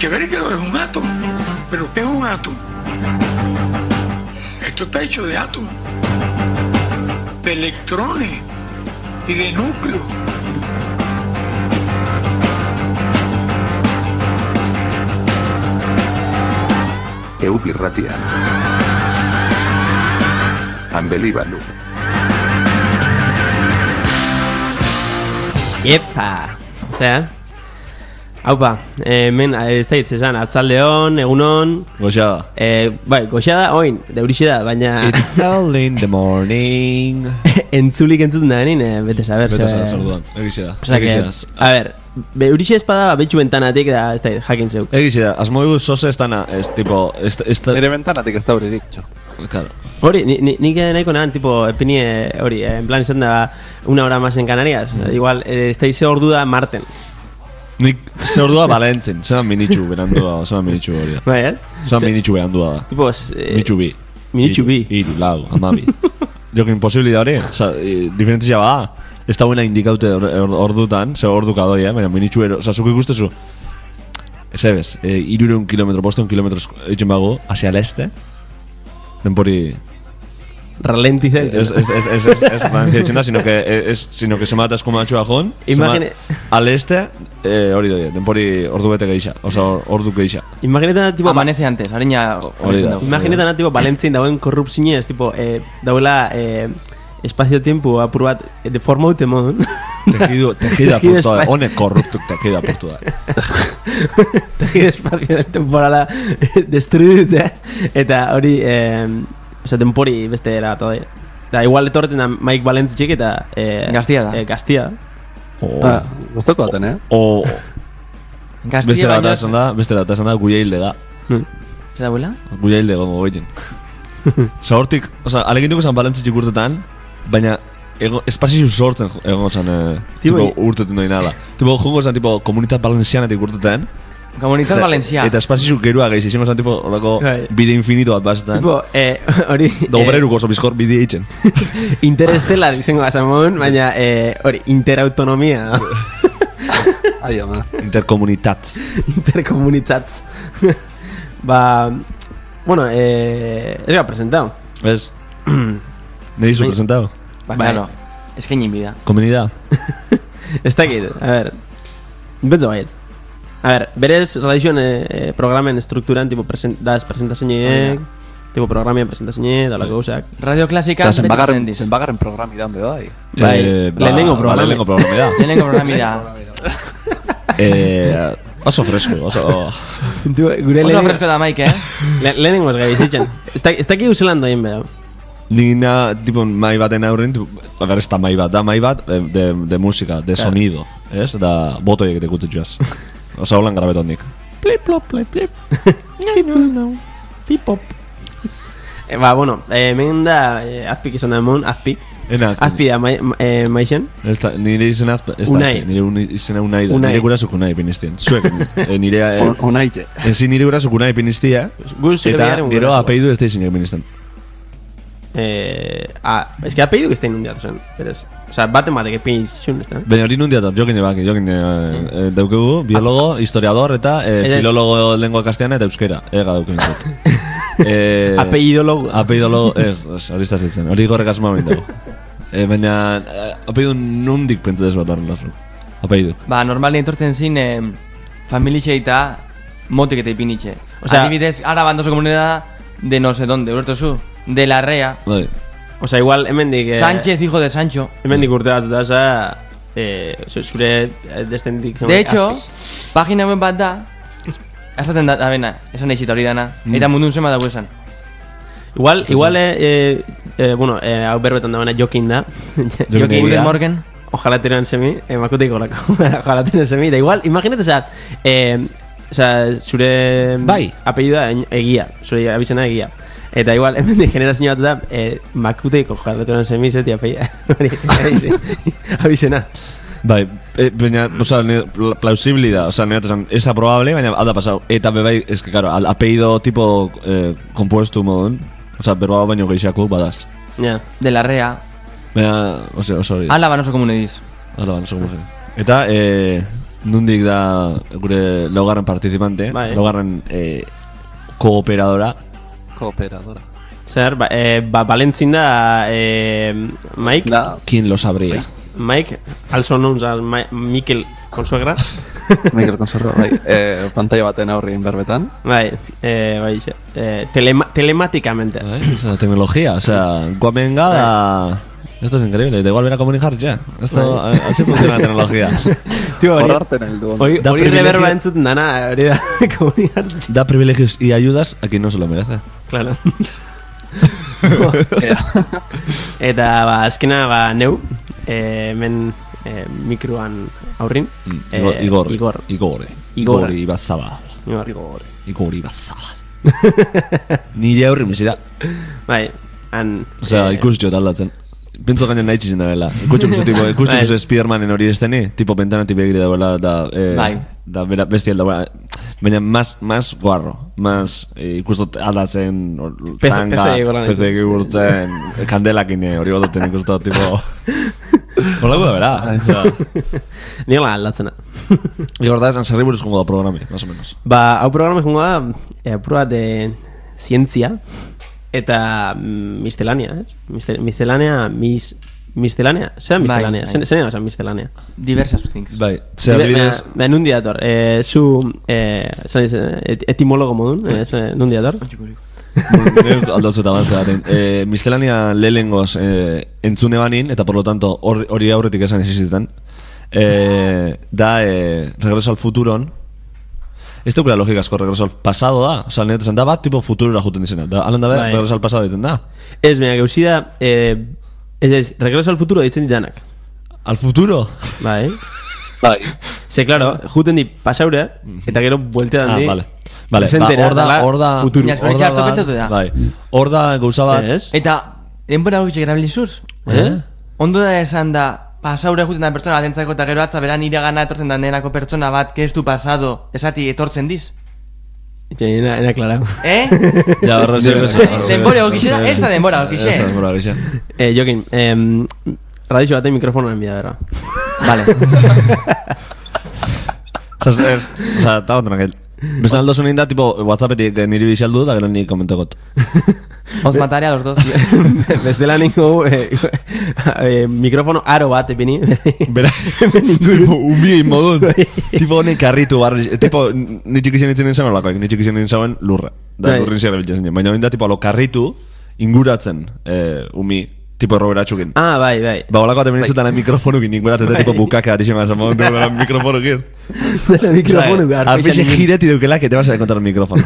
que ver que no es un átomo. ¿Pero qué es un átomo? Esto está hecho de átomos, de electrones y de núcleos. Eupi Ratia. Unbelievable. Epa! Zer? Haupa, hemen ez da hitz esan, atzaldeon, egunon. Goxada. Bai, goxada, oin, deurixe da, baina... It's early in the morning. Entzulik entzuten da benin, bete saber. Bete saber, saludan. Egixe da. Osea que, a ver, eurixe espada betxu ventanatik da, ez da, jakin zeuk. Egixe da, asmo dugu sose estana, es tipo... Nire ventanatik ez da horirik, txo. Claro. Hori, nik nahiko nahan, tipo, epini, hori, en plan izan da, una hora más en Canarias. Igual, ez da ize ordu da Marten. Nik ze ordua balentzen, zelan minitxu berandua, zelan minitxu hori da. Bai, ez? Zelan minitxu berandua da. Tipo, minitxu bi. Minitxu bi. Iru, lau, amabi. Joko imposibilidad hori, diferentzia bada. Ez da buena indikaute ordutan, ze orduka doi, baina minitxu ero, zuko ikustezu. Ez ebes, 300 kilometro, 500 kilometros eitzen bago, hacia el este, denpori... Ralentiza es ralentiza, sino que se mata como macho bajón. Imagine al este, hori doy, denpori ordu bete geixa, oza, ordu geixa. Imagínate tipo amanece antes, ariña. Imagínate tipo Valentzin dagoen korrupzinez, tipo dauela espazio-tiempo apur bat de forma utemon. Tejido apurtu da, honek korruptuk tejido apurtu da. Tejido espazio-temporala destruidut, eta hori... Osa, denpori beste era bat odai. Da, igual etorreten da Mike Valentzitxik eta... Gaztia da. Gaztia. Guztoko daten, Beste da esan da, guia hilde da. Zer da buela? Guia hilde gongo goiten. Osa, hortik, alegintuko zan Valentzitxik urtetan, baina espazizu sortzen egon zan urteten doin ala. Tipo, jongo zan, komunitat valencianatik urtetan, Comunitat Valencià. Eta espazizu gerua gaiz, izango zan, tipo, horako bide infinito bat bazetan. Tipo, hori... Dobreruko oso bizkor bide eitzen. Interestelar izango bazamon, baina hori, interautonomia. Ai, ama. Intercomunitats. Intercomunitats. Ba... Bueno, ez gara presentado. Ez? Ne hizo presentado? Ba, claro. Ez que nien bida. Comunidad. Ez dakit, a ver... Betzo baiet. A ver, berez radizioan programen estrukturan, tipo, das presentazioek, tipo, programen presentazioek, da lako gauzeak. Radio Klasika... Zenbagarren programi da, honde bai. Bai, lehenengo programi da. Lehenengo programi da. Oso fresko, oso... Oso fresko da, Mike, Lehenengo ez gai bizitzen. Ez daki uzelan doien beda. Nina, tipo, mai baten aurrin, a ver, ez da mai bat de música, de sonido, ez? Da botoiek ekutetxuaz. Osa, holan grabeton nik. Plip, plop, plip, plip. No. Pipop. Ba, bueno, hemen da azpik izan da emon, azpik. Azpi da maixen. Nire izan azpi, ez da azpi, nire izan Unai da. Nire gurasuk Unai piniztien. Zuek, nire... Unaite. Enzi nire gurasuk Unai piniztia, eta gero apeidu ez da izan pinizten. Ez que apeidu que estain undiatu zen, berez. Osa, baten batek epin izun, ez da? Baina hori nundiatat, jokin daukegu, biologo, historiador eta filologo lengua castellana eta euskera. Ega dauken zut. Apeidologo. Apeidologo, hori iztazitzen, hori gorrek asma dago. Baina, apeidu nundik pentsatez bat horren lasu. Apeiduk. Ba, normalien entortzen zin, familixe eta motik eta ipinitxe. Adibidez, ara bandoso komunidad de no sé donde, urtozu, de la rea. Bai. O sea, igual, hemendik... Sánchez, hijo de Sancho. Hemendik urte bat da, zure descendik... De hecho, pagina web bat da, esaten da bena, esan eixita hori dana, eta mundun zema dago esan. Igual, bueno, hau berbetan da bena Jokin da. Jokin Morgan. Ojalá teran semi, makuteik horako. Ojalá teran semi, da igual, imagínate, zure apellida egia, zure abizena egia. Eta igual, hemen de generazio bat da, makuteiko jarreturan semizeti apeia. Abizena. Bai, baina, oza, plausibilidad, oza, ez da probable, baina alda pasau. Eta bebai, ez que, claro, apellido tipo compuesto modun, oza, berba baino geixako badaz. Ja. De la rea. Baina, oza, hori. Ala banoso komunediz. Ala banoso komunediz. Eta, nundik da gure laugarren participante, Bai. laugarren kooperadora. Kooperadora. Zer, Valentzin da Mike, Da, ¿Quién lo sabría? Mike, also known as Mikel Consuegra. Mikel Consorro, bai. Pantalla baten aurrin berbetan. Bai, telematicamente. O sea, tecnología, o sea, guamenga da... Esto es increíble, da igual ver a comunicar ya. Esto, así funciona la tecnología. Tío, Horrarten el duon. hori Da reberba privilegio. entzuten dana, hori da, komunikatzen. Da privilegios y ayudas a quien no se lo merece. Claro. Eta, azkena, neu, hemen mikroan aurrin. Igor Ibazabal. Igor Ibazabal. Nire aurri misera. Bai, han... O sea, ikusitxo taldatzen. Pentso gainen nahi txizena dela. Ikustxo Spidermanen hori esteni, tipo pentanatik begire dagoela, da bestia dagoela. Baina más guarro, más ikustot aldatzen, tanga, peze egurtzen, kandelakin hori godoten ikustot, tipo... Horlako da, bera. Niola aldatzena. Igor da, esan zerri buruz jongo da programi, más o menos. Hau programa jongo da, apur bat de zientzia eta miscelánea, ez? Miscelánea, miscelánea? Zer da miscelánea? Bai. Zer da miscelánea? Diversas things. Bai, zer adibidez... Nundi dator, zu etimologo modun, nundi dator? Aldotzu eta bantzea baten. Miscelánea lehengoz entzune banin, eta por lo tanto hori aurretik esan existitzen. Da Regreso al Futuron. Ez teukela logika asko, Regreso al Pasado da. Osa, nire esan da bat, tipo futurora juten dizena. Alan da Bai. Regreso al Pasado ditzen da. Ez, baina gauzi da, Regreso al Futuro ditzen ditanak. Al futuro? Bai. Bai. Ze, claro, juten di pasaure, eta gero bueltean di. Vale. Vale, presentera, hor da futuro. Baina, espera, hartu betatu da. Bai. Hor da gauza bat. Ez? Eta, denbora gutxik erabilizuz? Ondo da esan da, pasaure juten da pertsona batentzako eta gero atza beran nire gana etortzen da nerako pertsona bat, que ez du pasado, esati etortzen diz. Era klarau. Ja, Denbora gokixera, ez da denbora gokixe. Ez da denbora gokixe. Jokin, radixo baten mikrofonoan bida bera. Vale. Osa, eta otra aquel. Besan aldo zunin da, tipo, whatsappetik niri bixaldu da gero ni komentakot. Os mataré a los dos. Bestela ningu mikrofono aro bat epini. Bera, un bidein modun. Tipo, honek karritu barri. Tipo, ni txikixen itzen nintzen olakoak, ni txikixen nintzen lurra. Da, lurrin zera biltzen zinen. Baina da, tipo, lo karritu inguratzen umi. Tipo roberatxukin. Ah, bai. Ba, holako bat emenitzutan mikrofonukin inguratzen, tipo bukaka arixen gazan momentu gara mikrofonukin. Dela mikrofonu gar. Arpixe gireti dukela que te vas a encontrar el micrófono.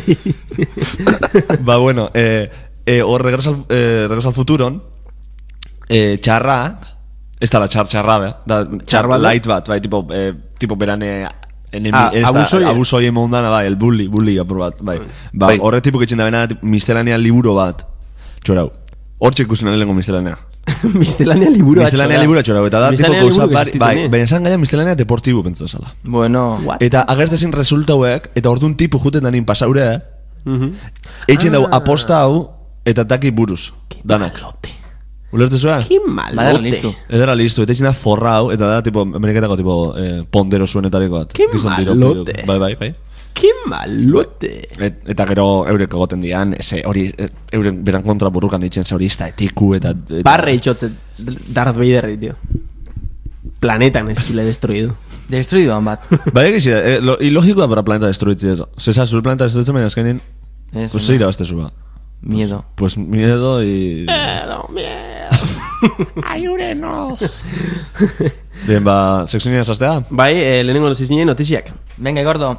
Ba, bueno, hor Regreso al Futuron, txarra, ez da la txarra, da txarra light bat, bai, tipo berane... Abusoi emondana, bai, el bully apur bat, bai. Ba, horre tipo que txenda bena miscelánea liburo bat, txorau. Hortxe ikusten alengo miscelánea. Miscelánea liburu atxora. Miscelánea liburu atxora, eta da, tipo, gauza bari, bai, baina esan gaia miscelánea deportibu pentsa zala. Bueno, Eta agertezin resultauek, eta orduan tipu juten danin pasaure, eitzen dau aposta hau, eta taki buruz, danak. Ulertu zuen? Ki malote. Edera listu, eta eitzen da forra hau, eta da, tipo, ameriketako, tipo, pondero zuenetariko bat. Ki malote. Bai. Ki malote. Eta gero eurek egoten dian, hori, euren beran kontra burrukan ditzen, ze hori izta etiku, eta... Barre itxotzen Darth Vaderri, tío. Planetan ez txule destruidu. destruidoan bat. Bai, egizia, ilogikoa para planeta destruitzi eso. Zesa, zure planeta destruitzen, baina azkenin, pues zeira bazte zuba. Miedo. Pues miedo y... Miedo. Ayúrenos. Bien, ba, sekzionia zaztea? Bai, lehenengo notizien notiziak. Venga, gordo.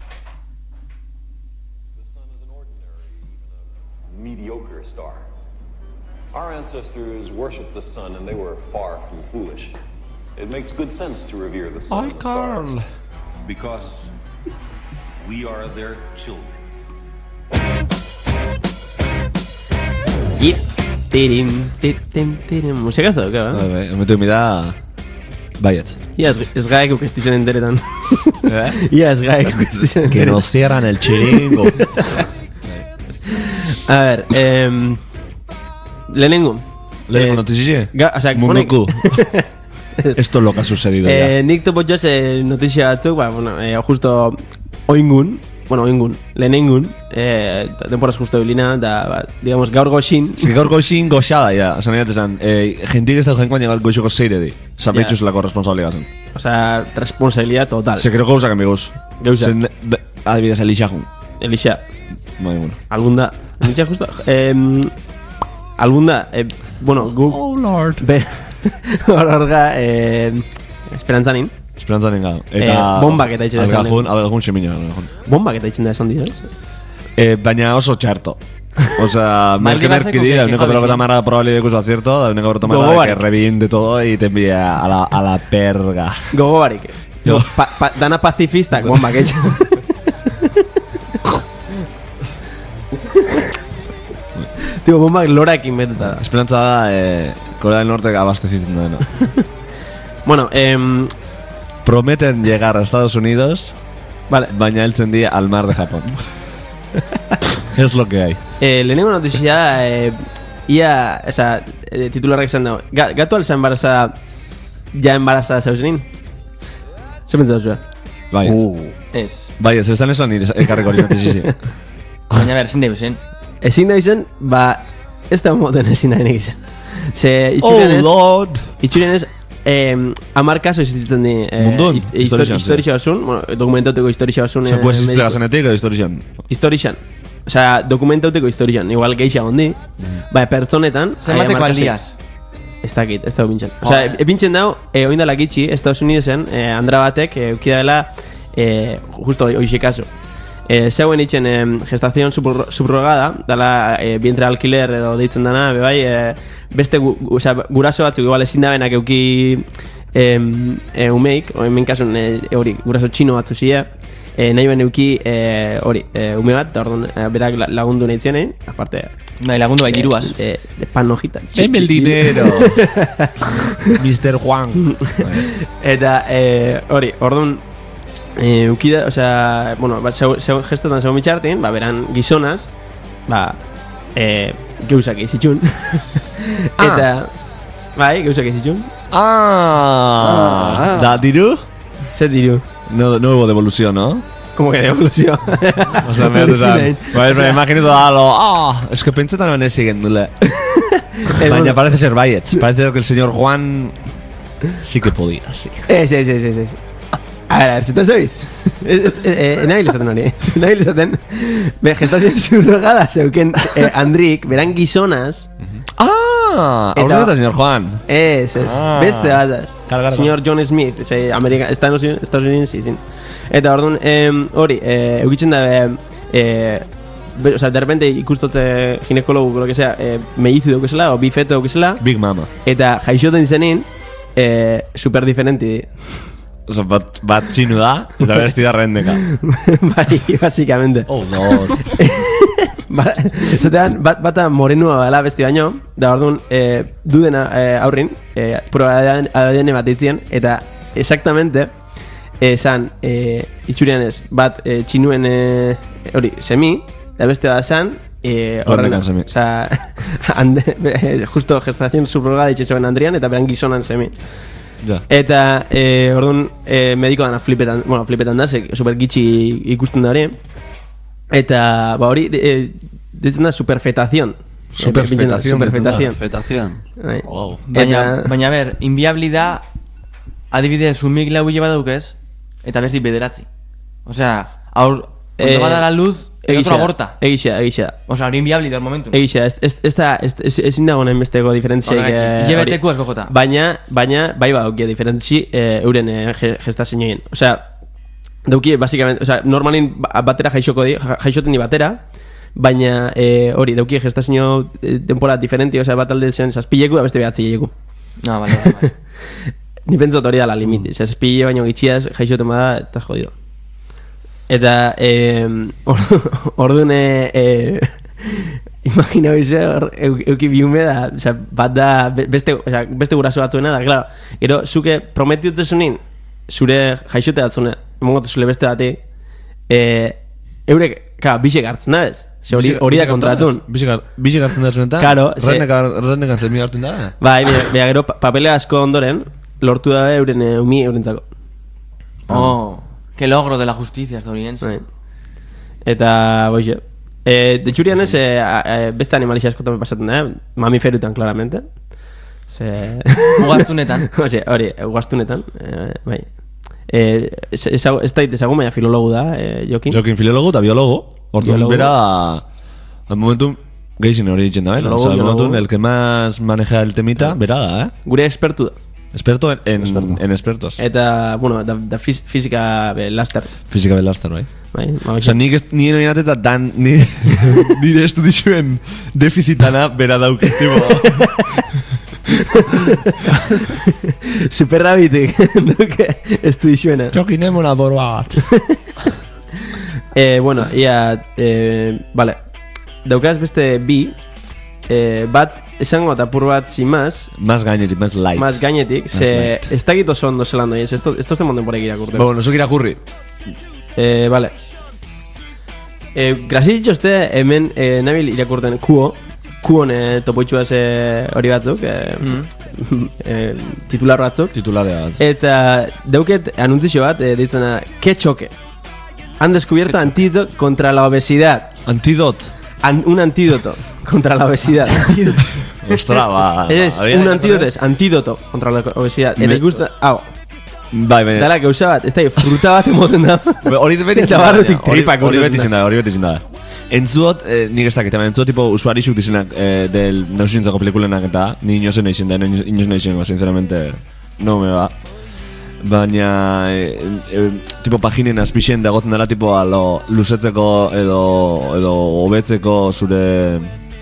Mediocre star. Our ancestors worshipped the sun and they were far from foolish. It makes good sense to revere the sun and the stars because we are their children. Tirim. Musikazo, ¿qué va? Bai, emetu emida... Baiet. Ia ez gaek ukestitzen enteretan. Ia ez gaek ukestitzen Que enteretan. nos cierran el chiringo. A ver, lehenengo. Lehenengo notizie? O sea, Munduko. Esto es lo que ha sucedido ya. Nik topo joz notizia batzuk, bueno, justo oingun, lehenengun, temporaz justo bilina, da, digamos, gaur goxin. Si gaur goxin goxada, ya. Osa, nahi atezan, jentik ez da jenkoan llegar goxoko zeire di. Osa, betxuz lako responsabilidad zen. O sea, responsabilidad total. Se creo gauzak amigos. Gauzak. Adibidez, Elixajun. Elixa. Bai, bueno. Alguna, Elixa justo, alguna, bueno, guk... Oh, Lord. Hororga, esperantzanin. Esperantzanen gau. Eta... bombak eta itxera esan dira. Algajun semina. Bombak eta itxenda esan dira, ez? Baina oso txarto. O sea, merki dira, uneko peloketa marra probabilidad de que acierto, da uneko peloketa marra que reviente todo y te envíe a la perga. Gogo barik. Dana pacifistak bombak etxe. Tío, bombak lorakin beteta da. Esperantza da, Corea del Norte abastezitzen da, no? Bueno, prometen llegar a Estados Unidos, vale. baina heltzen dira al mar de Japón. Es lo que hay. Lehenengo notizia, ia, esa, titularrak esan dago. Gatu alza embarazada, ja embarazada zeuzenin? Zer pentsatu zuen? Bai, Ez. bai, ez bestan esan nire ekarriko hori notizia. Baina ber, zin zen. Ezin da izan, ba, ez da moten ezin da denek izan. Ze, itxurenez, 10 kaso existitzen di Mundun, historia osun, bueno, dokumentateko historia osun. Zeko existitzea zenetik edo historian? Historian. Osea, dokumentauteko historian, igual geixa hondi. Ba, pertsonetan... Zenbateko aldiaz? Ez dakit, ez dago bintzen. Osea, bintzen dago, oindala gitxi, Estados Unidesen, Andra batek, eukida dela, justo hoxe kaso. Zeuen itxen gestazion subrogada, dala vientre alquiler edo deitzen dana, bai, beste guraso batzuk igual ezin dabenak euki umeik, hemen kasun hori guraso txino batzu zia, nahi ben euki hori ume bat, orduan berak lagundu nahi zienen, aparte... Bai, lagundu bai diruaz. De pan hojita. Deme el dinero. Mr. Juan. Eta hori, orduan... Ukida, osea, bueno, gestatan segon mitxartin, ba, beran gizonaz, ba, geuzak izitxun. Eta, bai, geuzak izitxun. Da diru? Zer diru? No hubo devolución, ¿no? Como que devolución? O sea, me imagino todo es que pentsetan hemen ez siguen dule. Baina parece ser baietz. Parece que el señor Juan sí que podía, sí. Es. A ver, si te sois. Nahi lezaten hori. Nahi lezaten. Gestazion subrogada zeuken Andrik, beran gizonaz. Aurre eta señor Juan. Ez. Beste bataz. Señor John Smith. Estados Unidos, sí. Eta orduan, hori, eukitzen da, o sea, de repente ikustotze ginekologu, lo que sea, mellizu daukesela, o bifeto daukesela. Big Mama. Eta jaixoten zenin, super diferenti. Oso, bat txinu da, eta besti da rendeka. Bai, básicamente. Oh, Lord. Zatean, bata morenua dela besti baino, da orduan, duden aurrin, proba ADN bat eitzien, eta exactamente, esan, itxurian ez, bat txinuen, hori, semi, da beste bat esan, Horrekan semi. Osa, justo gestazion subrogada itxetxoen Andrian, eta beran gizonan semi. Ja. Eta, orduan, mediko dana flipetan da, super gitxi ikusten da hori. Eta, ba hori, ditzen da superfetazion. Superfetazion. Wow. Baina, ber, inviabli da, adibidez, umik lau hile badaukez, eta besti bederatzi. Osea, ondo bada la luz, el otro aborta. Egixa. Osea, hori inviabli da momentu. Egixa, ezin dago nahi besteko diferentziak. Ilebeteku asko jota. Baina, bai badaukia diferentzi euren gestazioen. Osea, dauki, basicamente, osea, normalin batera jaixoten di batera, baina hori, dauki gestazio temporat diferenti, osea, bat alde zen zazpileku, da beste behatzi leku. No, vale. Ni pentsat hori dala limiti, zazpile baino gitxiaz jaixoten bada, eta jodido. Eta, orduan, imagina bize, euki biume da, osea, bat da, beste guraso batzuena da, claro, gero, zuke prometiutezunin, zure jaixote batzune, emongote zule beste bati, eurek, bisek hartzen da, ez? Hori da kontratun. Bisek hartzen da zunetan? Claro. Rendekan zemi hartzen da? Bai, gero, papele asko ondoren, lortu da euren umi eurentzako. Oh, que logro de la justicia estadounidense. Bai. Eta, boixe. De txurian ez, beste animalizia askotan pasatzen da, mamiferutan, claramente. Ugaztunetan. Hori, ugaztunetan, bai. Ez da ezagun, baina filologu da, Jokin. Jokin filologu eta biologo. Orduan Biólogo. bera, al momento, gehizin hori ditzen da, Biólogo, o sea, al biólogo. momento el que más maneja el temita, bera da, Gure expertu da. Experto en expertos. Eta, bueno, da fizika laster. Fizika belazter, bai. Bai, Osa, nire noinat eta dan nire estudizioen defizitana bera dauke, tipo. Superrabitik duke estudizuena. Jokin emona borua bat. Bueno, ia, vale. Daukaz beste bi, bat esango eta apur bat sin más, Más gainetik, más light. más gainetik, ze ez dakit oso ondo zelan doiz, esto este monden por irakurte. Bueno, zuk irakurri. Vale. Grasitxo este hemen nabil irakurten kuon topoitxuaz hori batzuk, titular batzuk. Titularea bat. Eta dauket anuntzio bat ditzena, que choque. Han descubierto antídoto contra la obesidad. Antidot. Un antídoto contra la obesidad. Ostra, ba. Es un antídoto, es antídoto contra la obesidad. Eta ikusten, hau, Bai, baina. dala gauza bat, ez da, fruta bat emoten da. Hori beti Eta barrutik tripak hori urtetzen beti da. hori beti da. Entzuot, nik ez dakit, entzuot tipo usuarizuk dizenak del nausintzako pelikulenak eta ni inozen eixen da, inozen eixen, sinceramente, no me va. Baina, tipo paginen azpixen dagoten dela, tipo, alo, luzetzeko edo hobetzeko zure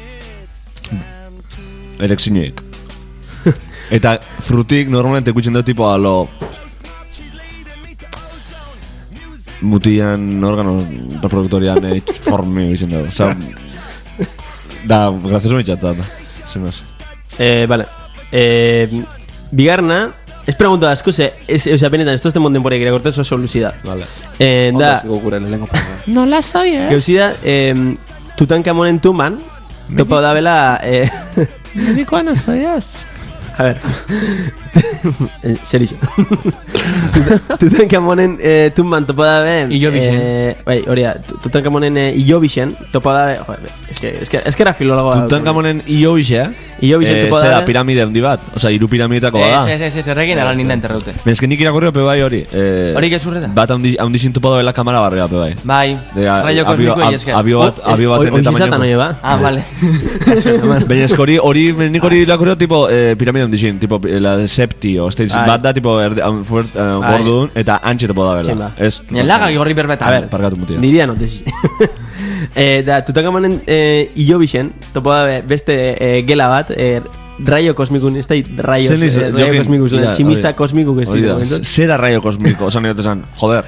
erekzinoek. Eta frutik normalmente ikutzen dut, tipo, alo, mutian organo reproduktorian formi egiten dugu. Osa, da, grazioso mitxatzat. Sin más. Vale. Bigarna, es pregunta asko, o sea, benetan, esto este monden por irakurte oso solucidad. Vale. Da, Zigo gure lehenko programa. No la sabías. gauzida, Tutankamonen tumban, topa da bela, Médico no sabías. a ver, serixo. Tutankamonen tumban topa da be, Ilobixen. bai, hori da, Tutankamonen ilobixen, topa da be, joder, es que era filólogo. Tutankamonen iobixea, Ilobixen topa da zera be, piramide handi bat, oza, hiru piramidetako bada. Ez, erregin alan ninda enterraute. Bezken nik irakurri pe bai hori. Hori gezurreta? Bat haundizin topa da bela kamara barria pe bai. Bai, raio kosmiko esker. Abio baten eta Oizizatan mañako. oie ba. Ah, vale. Baina eski nik hori irakurri tipo piramide haundizin, tipo la septio, bat da tipo gordun eta antxe topa da Txin bela. ba. Ez, Nien lagak igorri berbetan. A ver, parkatu mutia. Diría no tesi. Da, Tutankamonen ilobixen, topo da beste gela bat, raio kosmikun, ez da raio kosmikus, tximista kosmikuk ez Hori da, ditu. seda raio kosmiko, osan niote zan, joder,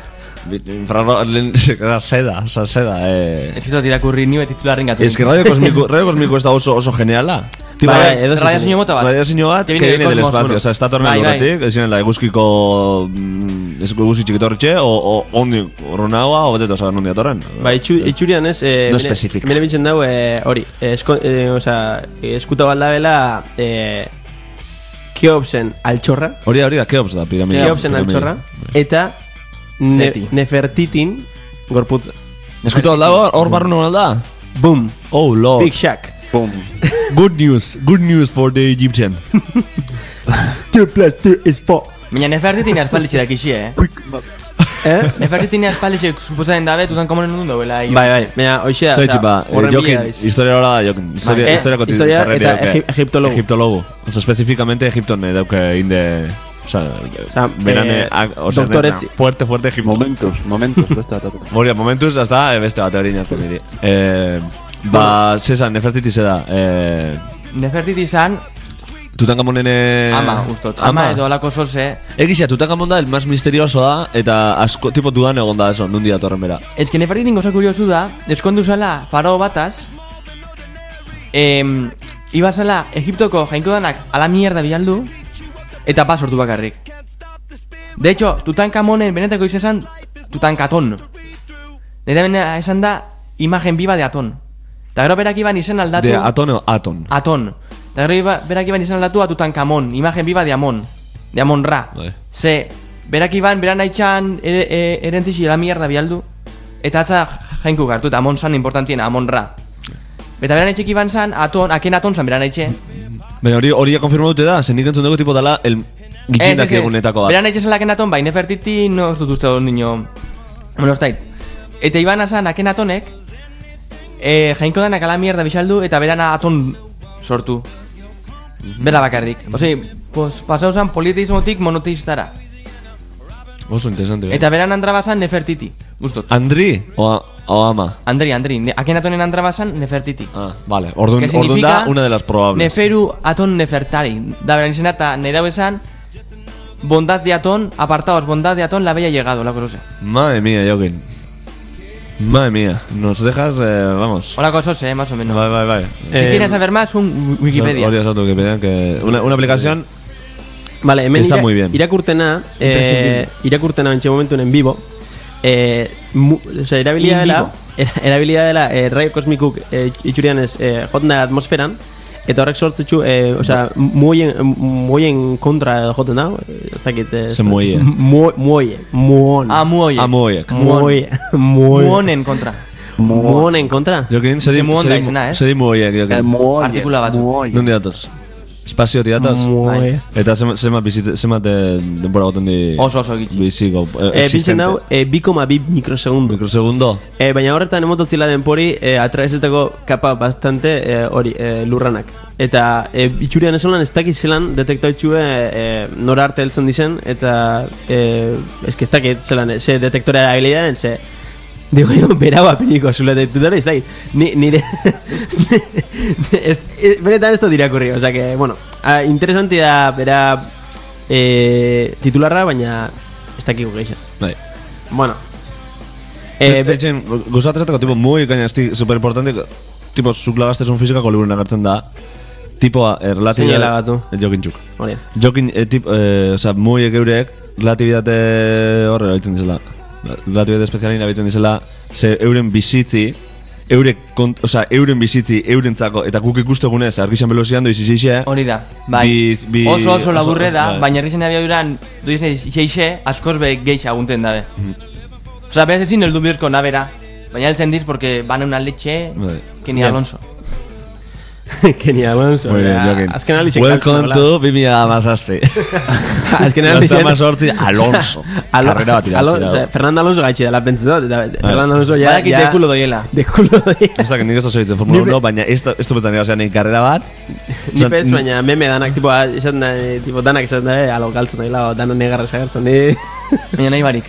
seda, Ez dut irakurri nio titularren gatu. Es que radio cósmico ez da oso geniala. Bai, edo Radio sinio mota bat. Radio sinio bat, que viene del espacio, o sea, está tornando Bai, bai. horretik, ez la eguzkiko eguzki txikitorritxe, o ondi urrunagoa, o beteto, oza, nondi atorren. Ba, itxurian ez, No specific. mene bintzen dago, hori, eskuta baldabela, Keopsen altxorra, Hori da, Keops da, piramidea. Keopsen altxorra, eta Zeti. Nefertitin gorputza. Eskuta baldago, hor barru no balda? Boom, Oh, lord. Big Shack. Good news for the Egyptian. 2 + 2 is 4. Baina Nefertiti aspalditxe dakixie, Nefertiti aspalditxe suposatzen dabe, Tutankamonen nundun dobela. Bai, baina, hoxea, Zoitxe, ba, Jokin, historia hora da, Jokin. Historiako historia karrera eta dauke. egiptologo. Egiptologo. Oso, especifikamente Egipton dauke inde... Osa, berane... doktoretzi. Fuerte Egipto. Momentuz, beste bat. Moria, momentuz, hasta beste bat hori inartu niri. Ba, zesan, Nefertiti zeda. Nefertiti zan, Tutankamonen... ama, ustot. Ama edo alako zose. Egizia, Tutankamon da, el más misterioso da, eta asko, tipo dudan egon da eso, nundi datorren bera. Ez que Nefertiti goza kuriosu da, eskondu zala farao bataz, iba zala Egiptoko jainko danak ala mierda bialdu, eta pa sortu bakarrik. De hecho, Tutankamonen benetako izan Tutankaton. Nire bena esan da imagen biba de Aton. Eta gero berak iban izan aldatu... De Aton o Aton? Aton. Eta gero berak iban izan aldatu a Tutankamon, imagen biba de Amon. de Amon Ra. Bai. Ze, berak iban, beran haitxan erentzixi la mierda bialdu, eta atza jainku gartu, eta Amon zan importantiena, Amon Ra. Eta beran haitxek iban zan, aken aton zan beran haitxe. Baina hori konfirma dute da, zen nik entzun dugu tipo dela el gitxindak egunetako bat. Beran haitxe zan laken aton, bai, Nefertiti, no ez dut uste hor niño. Bueno, ez dait. Eta iban azan, aken atonek, jainko danak ala mierda bisaldu, eta beran aton sortu. Bela bakarrik. Osei, pues, pasau zan politeismotik monoteistara. Oso interesante, Eta beran andra bazan Nefertiti. Gustot. Andri o ama? Andri. Aken atonen andra bazan Nefertiti. Ah, vale. Ordun Que da significa una de las probables. Neferu aton Nefertari. Da beran izena eta nahi dau esan bondad de atón, apartaos, bondad de atón, la bella llegado, la cosa. Madre mía, Joaquín. Madre mía, nos dejas, vamos. Hola cosas, más o menos. Vale. Si quieres saber más, un Wikipedia. Hori esatu Wikipedia, que una aplicación. Vale, hemen Está muy bien. irakurtena bentxe momentu en vivo. Erabilia dela raio kosmikuk itxurian ez joten da atmosferan, eta horrek sortzutxu, muoien kontra edo joten da, ez dakit... Se muoie. Muonen kontra. Muonen kontra? Joaquín, Sedi muoie, Joaquín. Artikula bat. Nondi datoz? Espazio tidataz? Eta zemat denbora goten di... Oso gitxi. Biziko, Bintzen dau, 2,2 mikrosegundu. Mikrosegundo? Baina horretan emototzila denpori atraesetako kapa bastante hori lurranak. Eta itxurian esolan ez dakit zelan detektoitxue nora arte heltzen dizen, eta ez dakit zelan, ze detektorea habilidaren, ze... Digo, beraba peniko zula detektora, ez dakit, nire... Benetan ez dut irakurri, oza que, bueno, interesanti da bera titularra, baina ez dakiko geixa. Bai. Bueno. Guzatezateko, tipo, muy caña, super importante, tipo, zuk lagaztezun fizikako liburuan agertzen da, tipo, Zein lagatu? Jokintzuk. Hori. Jokin, oza, muy egeurek, relatibitate horre erabiltzen dizela. Relatibitate espezialin erabiltzen dizela, ze euren bizitzi, euren bizitzi, eurentzako, eta guk ikustegunez, argixan belozian doizizixe. Hori da, bai. Oso laburre da, baina errizena abiaduran doizen izixe, askoz be geixa agunten dabe. Osa, beraz ezin heldu birko nabera, baina heltzen diz, porque van una leche, Kenny Alonso. Kenny Alonso. Muy bien, Joaquín. Azken aldi Welcome to 2017. Azken aldi Alonso. Carrera bat irazira. Fernando Alonso gaitxi dela pentsu dut, eta Fernando Alonso ja... Badakit dekulo doiela. Dekulo doiela. Ez dakit nik ez da zoitzen Formula 1, baina ez du betan igazean nik karrera bat. Ni pez, baina meme danak, danak esaten da, alo galtzen daila, danak negarra esagertzen di. Baina nahi barik.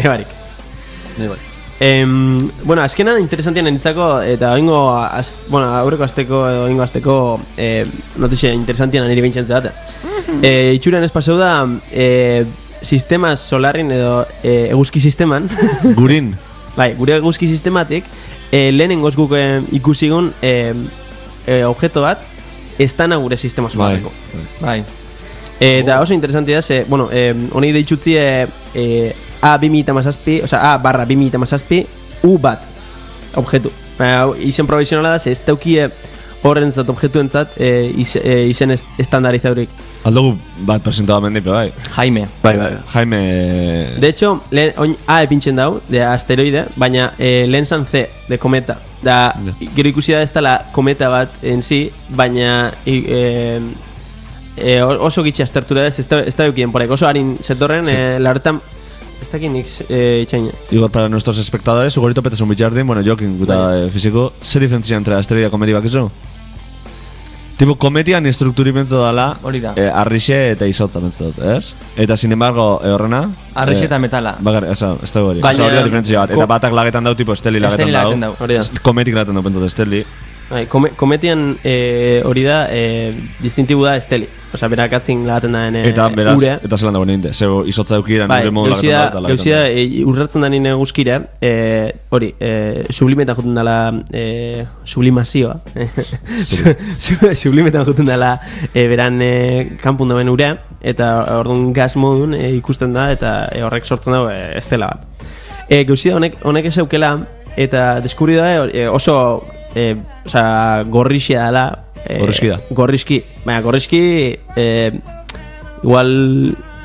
Bueno, azkenan interesantian enitzako, eta aurreko azteko edo oingo azteko notizia interesantian niri bintxan zehate. Itxurean ez paseu da sistema solarrin edo eguzki sisteman. Gurin. Bai, gure eguzki sistematik lehenengoz guk ikusigun objeto bat estana gure sistema solarriko. Bai. Eta oso interesantia da, ze, bueno, honi deitxutzi A2017, oza, A/2017 U bat objektu. Izen provisionala da, ze ez daukie horrentzat objektuentzat izen estandarizaurik. Aldugu bat presentaba mendipe, bai. Jaime. Jaime... De hecho, oin A epintzen dau, de asteroide, baina lehen zan C, de kometa. Da, gero ikusi da ez dela kometa bat en si, baina oso gitxe astertura ez da eukien porek. Oso harin zetorren, la horretan... Ez dakit nik itxaina. Igual para nuestros espectadores, ugorito petes un bitxardin, bueno, Joaquín, guta físico, ¿se diferencia entre asteroide y kometi bakizu? Tipo, kometia ni strukturi pentsa dala, arrixe eta izotza pentsa dut, ez? Eta, sin embargo, horrena... Arrixe eta metala. Bakar, ez da hori. Hori da diferentzia bat. Eta batak lagetan dau, tipo, esteli lagetan dau. Kometik lagetan dau pentsa dut, esteli. Kometian hori da, distintibu da esteli. Osa, berak atzin lagaten da eta beraz, eta zelan dago ninte, zego izotza eukiran nire modu lagaten da. Gauzia, urratzen da nire guzkira, hori, sublimetan juten dela, sublimazioa. Sublimetan juten dela, beran kanpun dauen urea, eta orduan gaz modun ikusten da, eta horrek sortzen dago estela bat. Gauzia, honek ez eukela, eta deskubri da oso, gorrixia dela, Gorrizki da. Baina gorrizki igual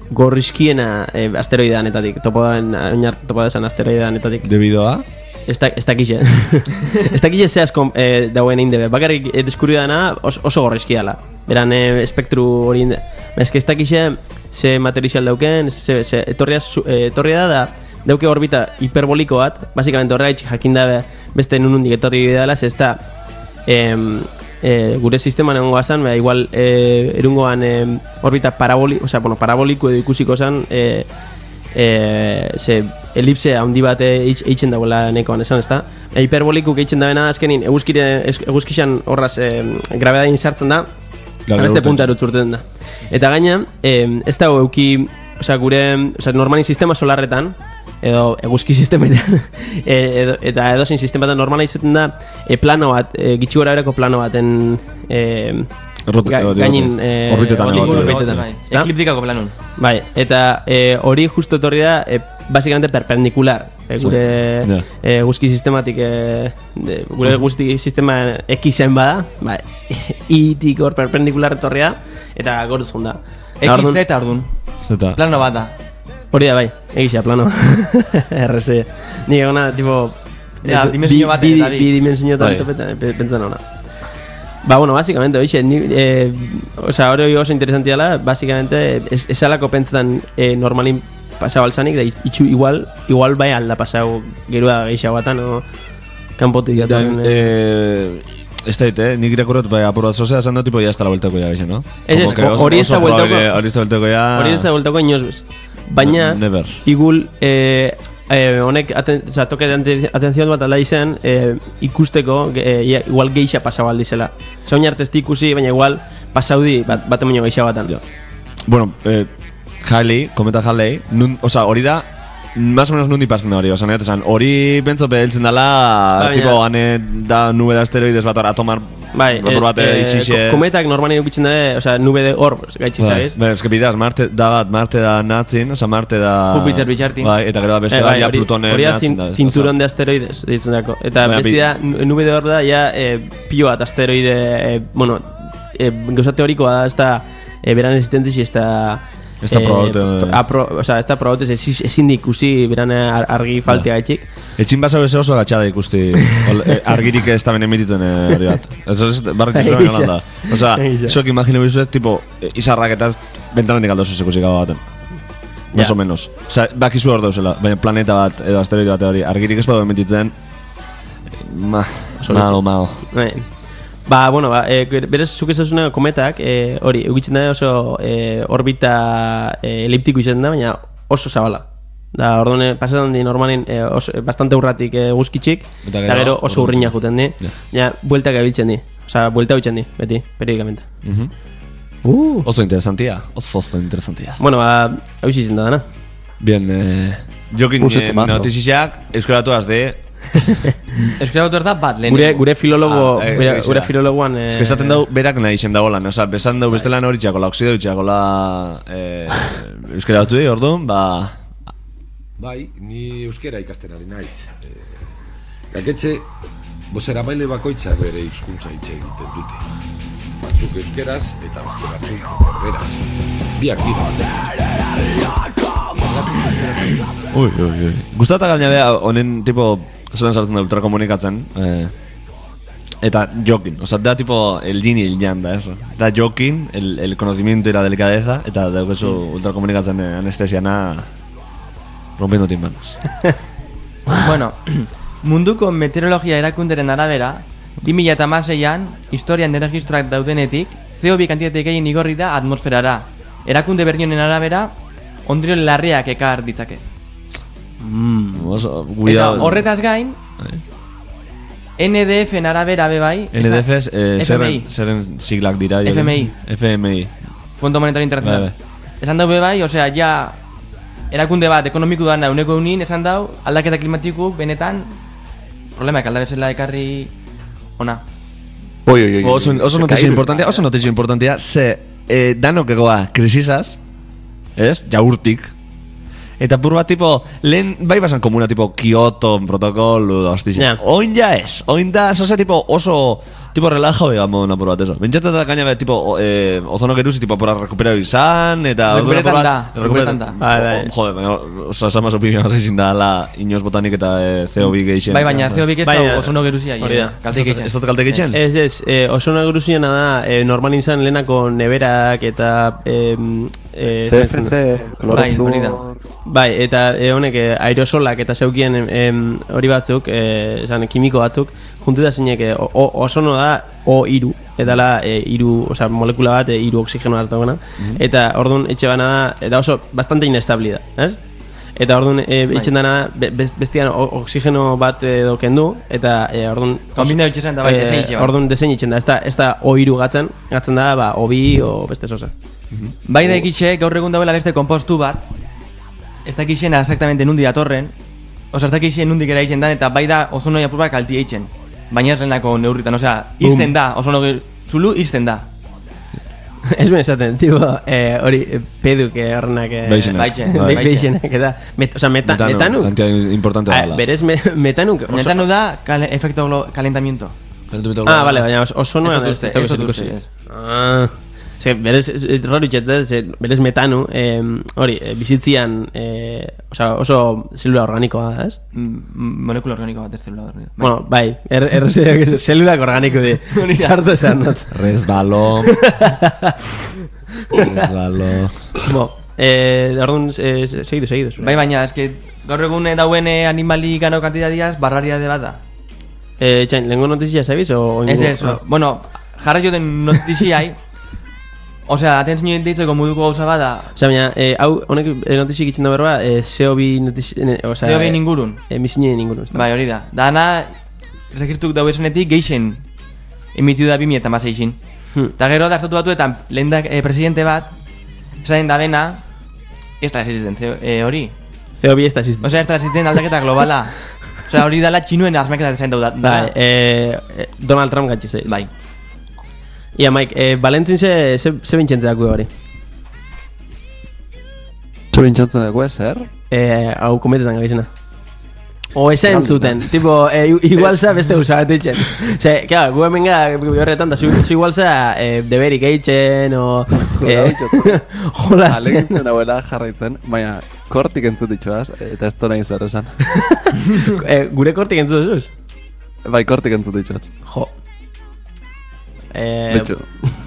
gorrizkiena asteroideanetatik, topo desan asteroideanetatik. Debido a? Ez dakixe. Ez dakixe ze asko dauen indebe. Bakarrik deskurri dana oso gorrizkia dela. Beran espektru hori inde. Ez dakixe ze material dauken, ze etorria da dauke orbita hiperboliko bat, basikamente horregaitxik jakin dabe beste nunundik etorri dela, ez da gure sisteman egongo azan, igual erungoan orbita paraboliko edo ikusiko zan, ze elipse handi bat eitzen dagoela nekoan esan, ez da? Hiperbolikuk eitzen dabena azkenin eguzkixan horraz grabedadin sartzen da, beste punta erutzurten da. Eta gaina, ez dago euki, normalin sistema solarretan, edo eguzki sistemetan eta edozein sistematan normala izaten da plano bat, gitxi gora bereko plano baten gainin orbitetan ekliptikako planun. Bai, eta hori justo etorri da básicamente perpendikular gure eguzki sistematik gure eguzki sistema X-en bada, bai, itik hor perpendikular etorria eta goruz junda XZ eta ordun plano bat da. Hori da bai, egisa, plano. RC. Nik egona, tipo... dimensio bat eta bi. Bi dimensio eta pentsan hona. Ba, bueno, básicamente, oixe, hori oso interesanti dela, básicamente, esalako pentsetan normalin pasau alzanik, da itxu igual bai alda pasau gerua geisha batan, o kanpotik gatoren... Ez da nik irakurot, bai, apur bat zozea, zan da, tipo, ya ez da la vueltako ya, no? Hori ez da vueltako... Hori ez da vueltako ya... Hori ez da vueltako inoz bez. Baina, igul, honek, toke de atención bat alda izan, ikusteko, igual geixa pasau aldizela. Zain artez ikusi, baina igual pasaudi bat emino geixa batan. Bueno, Halley, kometa Halley, hori da, más o menos nundi pasten da hori, hori bentzo beheltzen dela, tipo, gane da nube de asteroides bat atomar. Bai, kometak normalin ukitzen da, nube de hor, gaitxik, ¿sabes? Bai, eske bidaz, Marte da natzin, Marte da... Jupiter bitxartin. Bai, eta gero da beste da, Plutonen natzin da. Hori da cinturón de asteroides, ditzen dako. Eta beste da, nube de hor da, ja, pio bat asteroide, bueno, gauza teorikoa da, ez da, beran existentzi, ez da... Está probado. Está probado, ezin ikusi beran argi faltea etxik. Etxin basau eze oso agatxada ikusti argirik ez da benen emititzen hori bat. Eso es barretxik zuen galan da. Osa, zuek imagino bizuet, tipo, izarrak eta bentamendik aldo zuzek ikusi gau baten. Más o menos. Osa, bakizu hor dauzela, baina planeta bat edo asteroide bat hori argirik ez badu emititzen. Malo. Ba, bueno, berez zuk ezazuna kometak, hori, egitzen da oso orbita eliptiko izan da, baina oso zabala. Da, orduan, pasetan di normalin bastante urratik guzkitxik, eta gero oso urriña juten di. Ja, bueltak abiltzen di. Osa, buelta bitzen di, beti, periodikamente. Oso interesantia. Bueno, ba, hau izan da dana. Bien, jokin notizizak, euskaratu azde. Euskaratu da bat lehen. Gure filologoan... Ez que esaten dau, berak nahi izen dagoela, no? Osa, besan dau bestelan hori txakola, oksido txakola euskaratu di, orduan, ba... Bai, ni euskera ikasten ari naiz. Gaketxe, bozera maile bakoitzak bere hizkuntza hitz egiten dute. Batzuk euskeraz eta beste batzuk erderaz. Biak dira. Ui. Gustata gaina beha, honen tipo, zelan sartzen da ultrakomunikatzen, eta jokin, o sea, da tipo el yin y el yang da eso. Da jokin, el conocimiento y la delicadeza, eta da eso ultrakomunikatzen anestesiana rompiendo tímpanos. Bueno, munduko meteorologia erakunderen arabera, 2016an, historian erregistroak daudenetik, CO2 kantitate gehien igorri da atmosferara. Erakunde berdinen arabera, ondorio larriak ekar ditzake. Eta horretaz gain, NDF-en arabera bebai. NDF zerren siglak dira. FMI. Fondo Monetario Internacional. Esan dau bebai, osea, ja erakunde bat ekonomiku dana uneko unin, esan dau, aldaketa klimatikuk benetan problemaik aldabezela ekarri ona. Oso notizio importantia, ze danok egoa krisisaz, ez, jaurtik. Eta pur bat, tipo, lehen bai basan komuna, tipo, Kyoto, protokolo, hostia. Oin ja ez, oin da, zoze, tipo, oso tipo relajado, digamos, apur bat, eso. Bentsatzen da gaina, tipo, ozono geruzi, tipo, apura recuperau izan, eta... Recuperetan da. Jode, baina, oza, sama opinión izin da, la, inoz botanik eta CO2 geixen. Bai, baina CO2 ez da ozono geruzia. Hori da. Ez dut kalte geixen? Ez, ozono geruziena da, normal izan lehenako neberak eta... CFC, klorofluor... Bai, eta honek aerosolak eta zeukien hori batzuk, esan, kimiko batzuk, juntuta zeinek ozono da O3, eta la hiru, molekula bat, hiru oxigeno bat dagoena, eta orduan etxe bana da, eta oso bastante inestable da, ez? Eta orduan etxen dana bestian oxigeno bat edo kendu, eta orduan... Kombina etxesan da bai, desein itxe bat. Orduan desein itxen da, ez da O3 gatzen da, O2 o beste zoza. Bai da ikitxe, gaur egun dauela beste kompostu bat, ez dakixena exactamente nundi datorren, oza, ez dakixen nundik era itxen dan, eta bai da ozono apurba kaltia itxen. Baina ez lehenako neurritan, osea, izten da, ozono zulu izten da. Ez ben esaten, tipo, hori, peduk horrenak... Beixenak, eta... Osa, metanu... Zantia importante dala. Berez, metanu... Metanu da efecto calentamiento. Vale, baina ozonoan ez da ikusi. Berez, berez metanu, hori, bizitzian, oso zelula organikoa da, ez? Molekula organikoa bat, ez zelula organikoa. Bueno, bai, zelulak organiko di, txarto esan dut. Resbalo. Orduan, segidu. Bai, baina, eske, gaur egun dauen animali gano kantidadiaz, barraria de bat da. Txain, lehenko notizia sabiz, o... Ez, bueno, jarra joten notiziai, osea, aten zinuen deitzeko moduko gauza bada. Osea, baina, hau, honek notizik itzen da berba, CO2 CO2 ingurun. Emisinien ingurun. Bai, hori da. Dana, rekirtuk dago esanetik, geixen emitiu da 2016. Eta gero, da estatu batuetan, lehen da presidente bat, esaten da bena, ez da existenten, hori. CO2 ez da existenten. Osea, ez da existenten aldaketa globala. Osea, hori dala txinuen asmaketa esaten da. Bai, Donald Trump gatxe zeiz. Bai. Ia, Mike, Valentzin ze bintxentzea dago hori? Ze bintxentzea dago, zer? Hau kometetan gabizena. O esa entzuten, tipo, igual za beste usabat eitzen. Ose, claro, gu hemen gara horretan da, zu igual za deberik eitzen, o... Jolazten. Alegintzen dagoela jarraitzen, baina kortik entzut ditxoaz, eta ez nahi zer esan. Gure kortik entzut duzuz? Bai, kortik entzut ditxoaz. Jo. Betxo.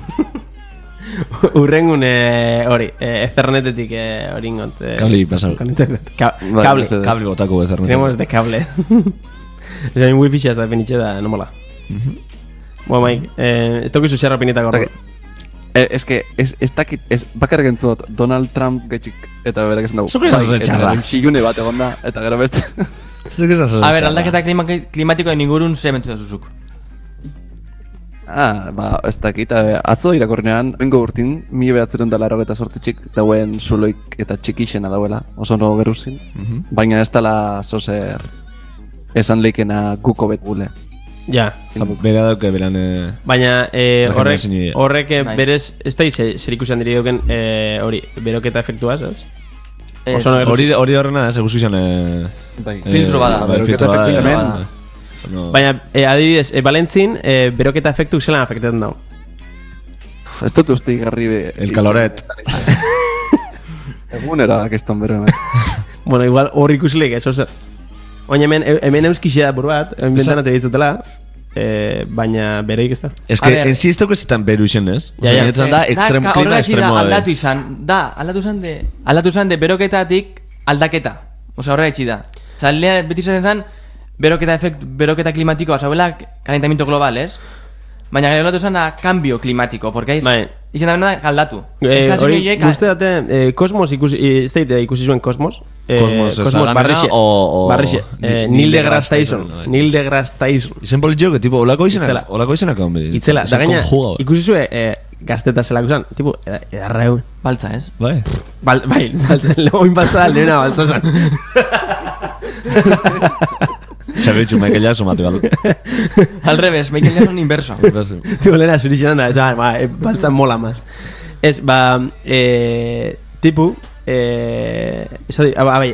Urrengun hori, Ethernetetik hori ingot. Kabli pasau. Kabli botako Ethernetetik. Tenemos de cable. Zain wifi xaz da penitxe da, no mola. Bueno, Mike, ez tokizu xerra pinita gorro. Ez que, ez dakit, bakarrik entzut Donald Trump getxik eta berak esan dago. Zuko izan txarra. Xilune bat egon da, eta gero beste. A ber, aldaketa klimatikoen ingurun ze mentu da zuzuk. Ez dakit, atzo irakornean, bengo urtin, 1988 dauen zuloik eta txikixena dauela, oso no geruzin, baina ez dala zozer esan leikena guko bet gule. Ja. Bera dauke, beran... Baina horrek berez, ez da zer ikusen diri duken hori, beroketa efektua, ez? Hori horrena, ez eguzizan... Filtro bada. Beroketa efektua hemen. Baina, adibidez, Valentzin, beroketa efektuk zelan afektatzen dago? Ez dut uste garri be... El caloret. Egunera, keston bero hemen. Bueno, igual hor ikuslik, ez oso. Oina hemen euskixea bur bat, bentan ate ditzutela, baina bereik ez da. Ez que, en si ez dauk ezetan beru izen, ez? Da, klima extremoa de. Aldatu izan de beroketatik aldaketa. Osa, horrega etxi da. Osa, beti izaten zan, beroketa klimatikoa, zauela, calentamiento global, ez? Baina gero latu zana cambio climático, porque izan da bena aldatu. Hori, guzti date, Kosmos ikusi zuen Kosmos. Kosmos barrixe. Neil deGrasse Tyson. Izen politxo, que tipo, olako izenak hon bedi. Itzela, da gaina, ikusi zuen gazteta zelako zan, tipo, edarra egun. Baltza, ez? Bai, baltza, oin baltza da, lehena baltza zan. Sabe hecho Michael Jackson mate gal. Al revés, Michael Jackson inverso. Tipo lena surixan da, esa, baltza mola más. Es tipo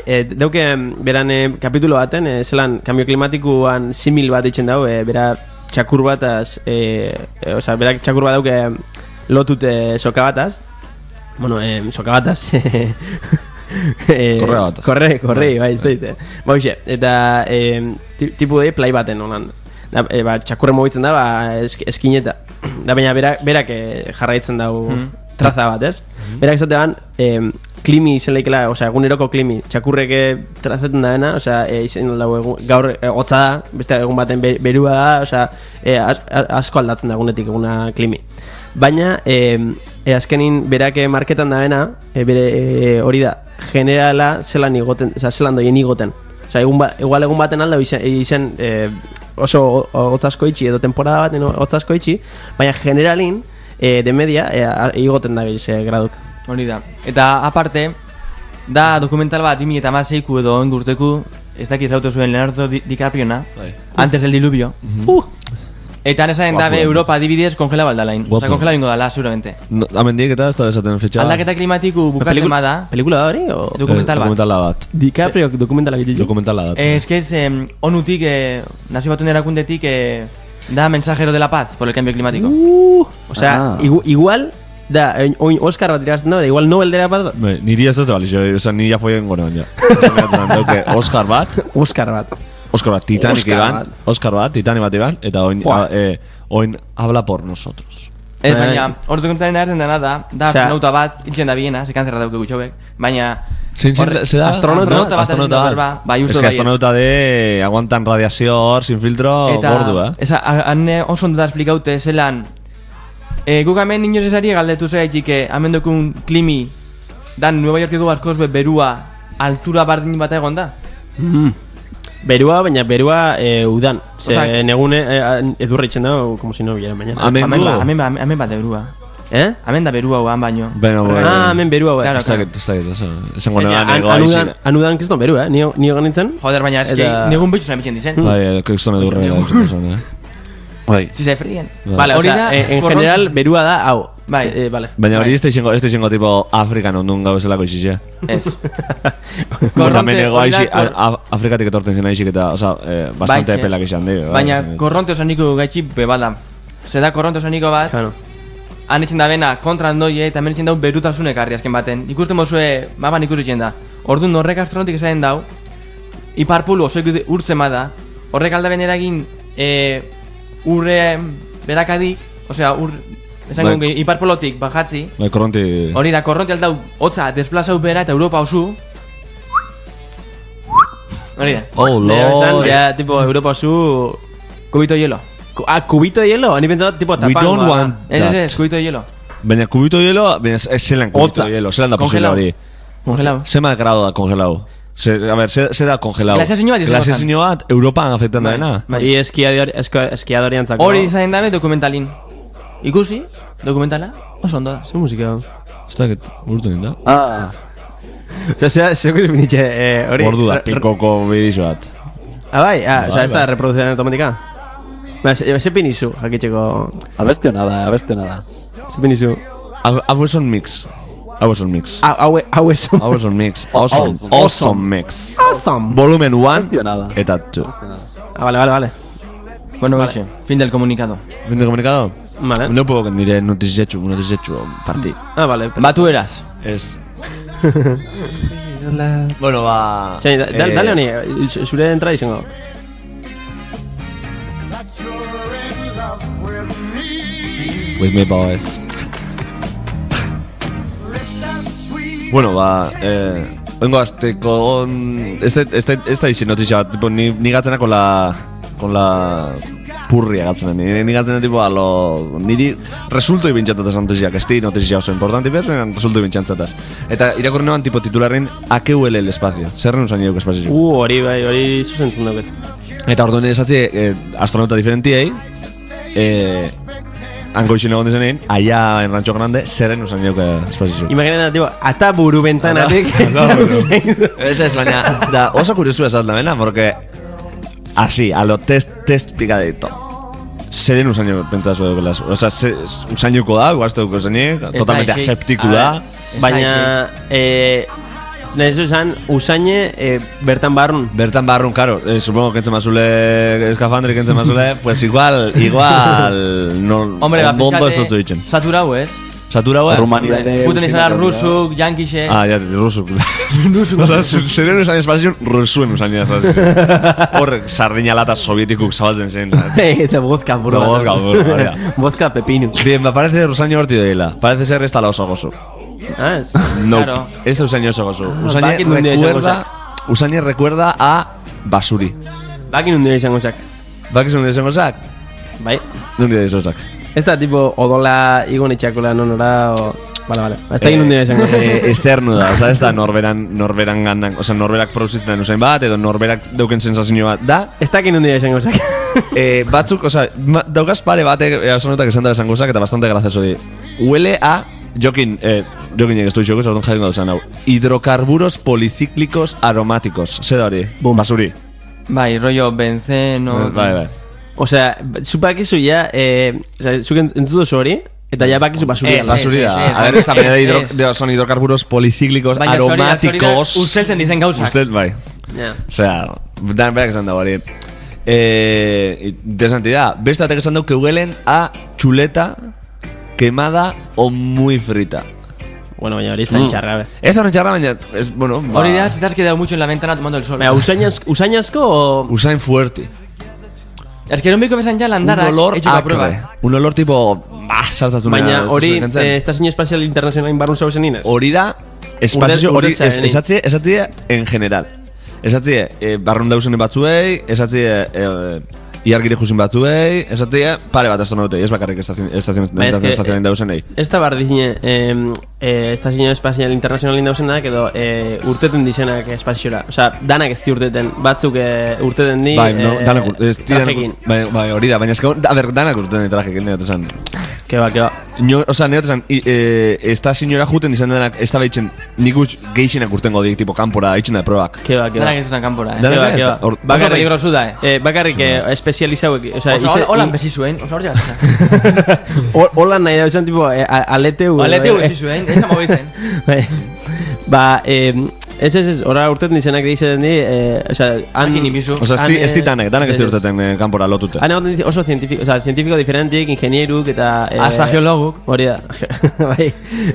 dauke beran kapitulo baten, zelan cambio klimatikoan simil bat itzen dago, bera txakur bataz, osea, berak txakur bat dauke lotute soka bataz. Bueno, soka bataz. Korrea bataz. Korre, bai, ez daite. Ba, hoxe, eta tipu de play baten honan. Txakurre mobitzen da, eskineta. Da, baina berak jarraitzen dau traza bat, ez? Berak esatean, klimi izen lehikela, osea, eguneroko klimi, txakurrek trazaten da dena, osea, izen dago gaur hotza da, beste egun baten berua da, osea, asko aldatzen da egunetik eguna klimi. Baina, azkenin berak marketan da dena, bere hori da, generala zelan igoten, osea, zelan doien igoten. Osea, igual egun baten alda izen oso hotz asko itxi, edo temporada baten hotz asko itxi, baina generalin, de media, igoten da biz graduk. Hori da. Eta aparte, da dokumental bat 2016 edo engurteku, ez dakit zautu zuen Leonardo DiCapriona, antes del diluvio. Eta nesaren dabe Europa adibidez kongela baldalain. Osa, kongela bingo dala, seguramente. Amendik eta ez da bezaten fetxa. Aldaketa klimatiku bukatzen bada. Pelikula da hori? Dokumental bat. Dokumentala bat. DiCaprio dokumentala gitu. Dokumentala bat. Es que es onutik, nazio batuen erakundetik, da mensajero de la paz por el cambio climático. Osea, igual da, oin Oscar bat irazten da, igual Nobel dela bat. Niri ez da balixo, oza, ni ja foien gona baina. Oscar bat, Titanic bat iban, eta oin habla por nosotros. Ez, baina, hor dokumentaren erden dena da astronauta bat, hiltzen da biena, sekan zerra dauke gutxobek, baina... Astronauta bat, bai, uste da. Ez que astronauta de aguantan radiazio hor, sin filtro, gordu, Eta, han oso ondo da esplikaute zelan, guk hemen inoz esari galdetu zegaitxik, hemen dokun klimi, dan Nueva Yorkeko barkoz berua, altura bardin bat egon da? Berua, baina berua udan. Ze negune edurra itxen da, como si no biera mañana. Hemen bat berua. Hemen da berua uan baino. Hemen berua uan. Ez dakit. Esan gona nego aixin. Anudan kriston berua, nio ganitzen. Joder, baina eski, negun bitxu zain bitxen dizen. Bai, kriston edurra. Bai. Si se fríen. Vale, o sea, en general berua da hau. Bai, vale. Baina hori este izango tipo Afrikan ondun gauzelako izizia. Ez. Korronte Afrikatik etorten zen aixik eta, oza, bastante pelak izan di. Baina korronte osaniko gaitxi bebada. Zeda korronte osaniko bat, han itxen da bena kontra handoie eta hemen itxen dau berutasunek harri azken baten. Ikusten mozue, maban ikusten da. Orduan horrek astronautik esaten dau, iparpulu oso urtzen bada, horrek aldaben eragin urre berakadik, osea, esan gongi, iparpolotik bajatzi. Bai, korronti... Hori da, korronti aldau, hotza, desplazau bera eta Europa osu. Hori da. Oh, lord. Ya, tipo, Europa osu... Cubito de hielo. Cubito de hielo? Ni pensaba, tipo, tapango. We don't want that. Es cubito de hielo. Baina, cubito de hielo, ez zelan cubito de hielo, zelan da posible hori. Congelado. Zema grado da congelado. A ver, se da congelado. Glaziazio bat Europan afectan da dena. Y eskiadoriantzako. Hori zain dabe dokumentalin. Ikusi, dokumentala, oso ondo da. Zer musika? Ez da, burtu ninda. Osea, zeko izbinitxe, hori... Bordu da, pikoko bidizo bat. Bai, osea, ez da reproducción automática. Zer pinizu, jakitxeko... Abeste hona da. Zer pinizu. Hau eson mix. Hau eson mix. Awesome mix. Awesome. Volumen 1 eta 2. Vale. Bueno, vale. Fin del comunicado. Vale. No puedo nire notizietxu parti. Vale. Batu eraz. Ez. Bueno, ba... Dale honi, zure entrada izango. With me, boys. Bueno, ba... Vengo azteko... Esta izin notizia bat, tipo, ni gatzena con la... Purria gatzen ni gatzen tipo a lo niri resulto ibintzatataz notiziak, esti notizia oso importante bez, resulto ibintzatataz. Eta irakurri noan tipo titularren AQL el espacio. Zerren usan nioke espazio. Hori zuzentzen duket. Eta orduan esatzi astronauta diferentiei hango izin egon dizenein, allá en Rancho Grande, zerren usan nioke espazio. Imagina, tipo, ata buru ventanatik. Ez, baina, da, oso kuriosu esat da bena, porque así, a lo test picadito. Zeren usaino pentsazu edo gelas. O sea, usainuko da, guazte duko zenik, totalmente aseptiku da. Baina, Nezu esan, usaine bertan barrun. Bertan barrun, karo, supongo que entzen mazule eskafandri, entzen mazule, pues igual, no, Hombre, ondo ez dutzu ditzen. Saturau, ez? Saturau, Rumania de Puten izan rusuk, yankixe. Ah, ya, rusuk. Rusuk. Zeren usan espazioen, rusuen usan espazioen. Horrek, sardina lata sovietikuk zabaltzen zen. Eta vodka burro. Vodka pepino. Bien, me parece usaino horti deila. Parece ser esta la oso gozo. Ah, es. No, Claro. ez da usaino oso gozo. Usaine recuerda a Basuri. Bakin un día izango zak. Bakizu nire zengo zak? Bai. Nundi da izozak. Ez da tipo odola igon itxakola nonora o... Vale. Ez da egin un día izango zak. Externo da, oza, ez da norberan gandan, oza, norberak produzitzen usain bat, edo norberak dauken sensazio bat da. Ez da egin un día izango zak. Batzuk, oza, daukaz pare batek asonotak esan da esango zak, eta bastante gracioso di. Huele a... Jokin egestu izoko, zordun jaten gauzan hau. Hidrocarburos policíclicos aromáticos. Zer da hori? Basuri. Bai, rollo benzeno... Bai. Osea, zupakizu ya... Osea, zuk entzudu hori, eta ya bakizu basuria. Basuri da. A ver, esta manera son hidrocarburos policíclicos aromáticos. Ustelten dizen gauzak. Usted, bai. Osea, dan berak esan da hori. Interesante da. Beste batek esan dau que huelen a chuleta quemada o muy frita. Bueno, baina hori ez da entxarra, be. Ez da entxarra, baina... Bueno, Hori da, si te has quedado mucho en la ventana tomando el sol. Baina, usainazko o... Usain fuerte. Es que no me comesan ya la andara. Un olor hecho la acre. prueba. Un olor tipo... sartzazun. Baina hori, Estazio Espacial Internacional barrun zauzen inez. Hori da... Espazio hori... Urde- Esatzie en general. Esatzie barrun dauzen batzuei, esatzie... Iargire jusin batzuei, esatzie pare bat astronautei, ez bakarrik Estazio Espacial dauzenei. Ez da bardizine Estazio Espacial Internacional dauzenak edo urteten dizenak espaziora. Osea, danak ez di urteten, batzuk urteten di Bai, no, danak trajekin. Bai, hori da, baina esko, a ber, danak urteten trajekin, neote zan. Keba. Osa, neote zan, estaziora juten dizan denak, ez da behitzen, nik utx geixenak urtengo dik, tipo, kanpora, itxen da probak. Keba. Danak ez duzan kanpora, Keba. Oso peligrosu da, Bakarrik espezializauek, osea, holan bezi zuen, oso hor jazta. Holan nahi da, esan tipo, aleteu. Aleteu bezi zuen, ez da mobitzen. Ba, ez, ora urteten dizenak dizen di, osea, Makin ibizu. Osa, ez ditanek, danak ez di urteten kanpora lotute. Han egoten oso zientifiko diferentik, ingenieruk eta... Hasta geologuk. Hori da, bai.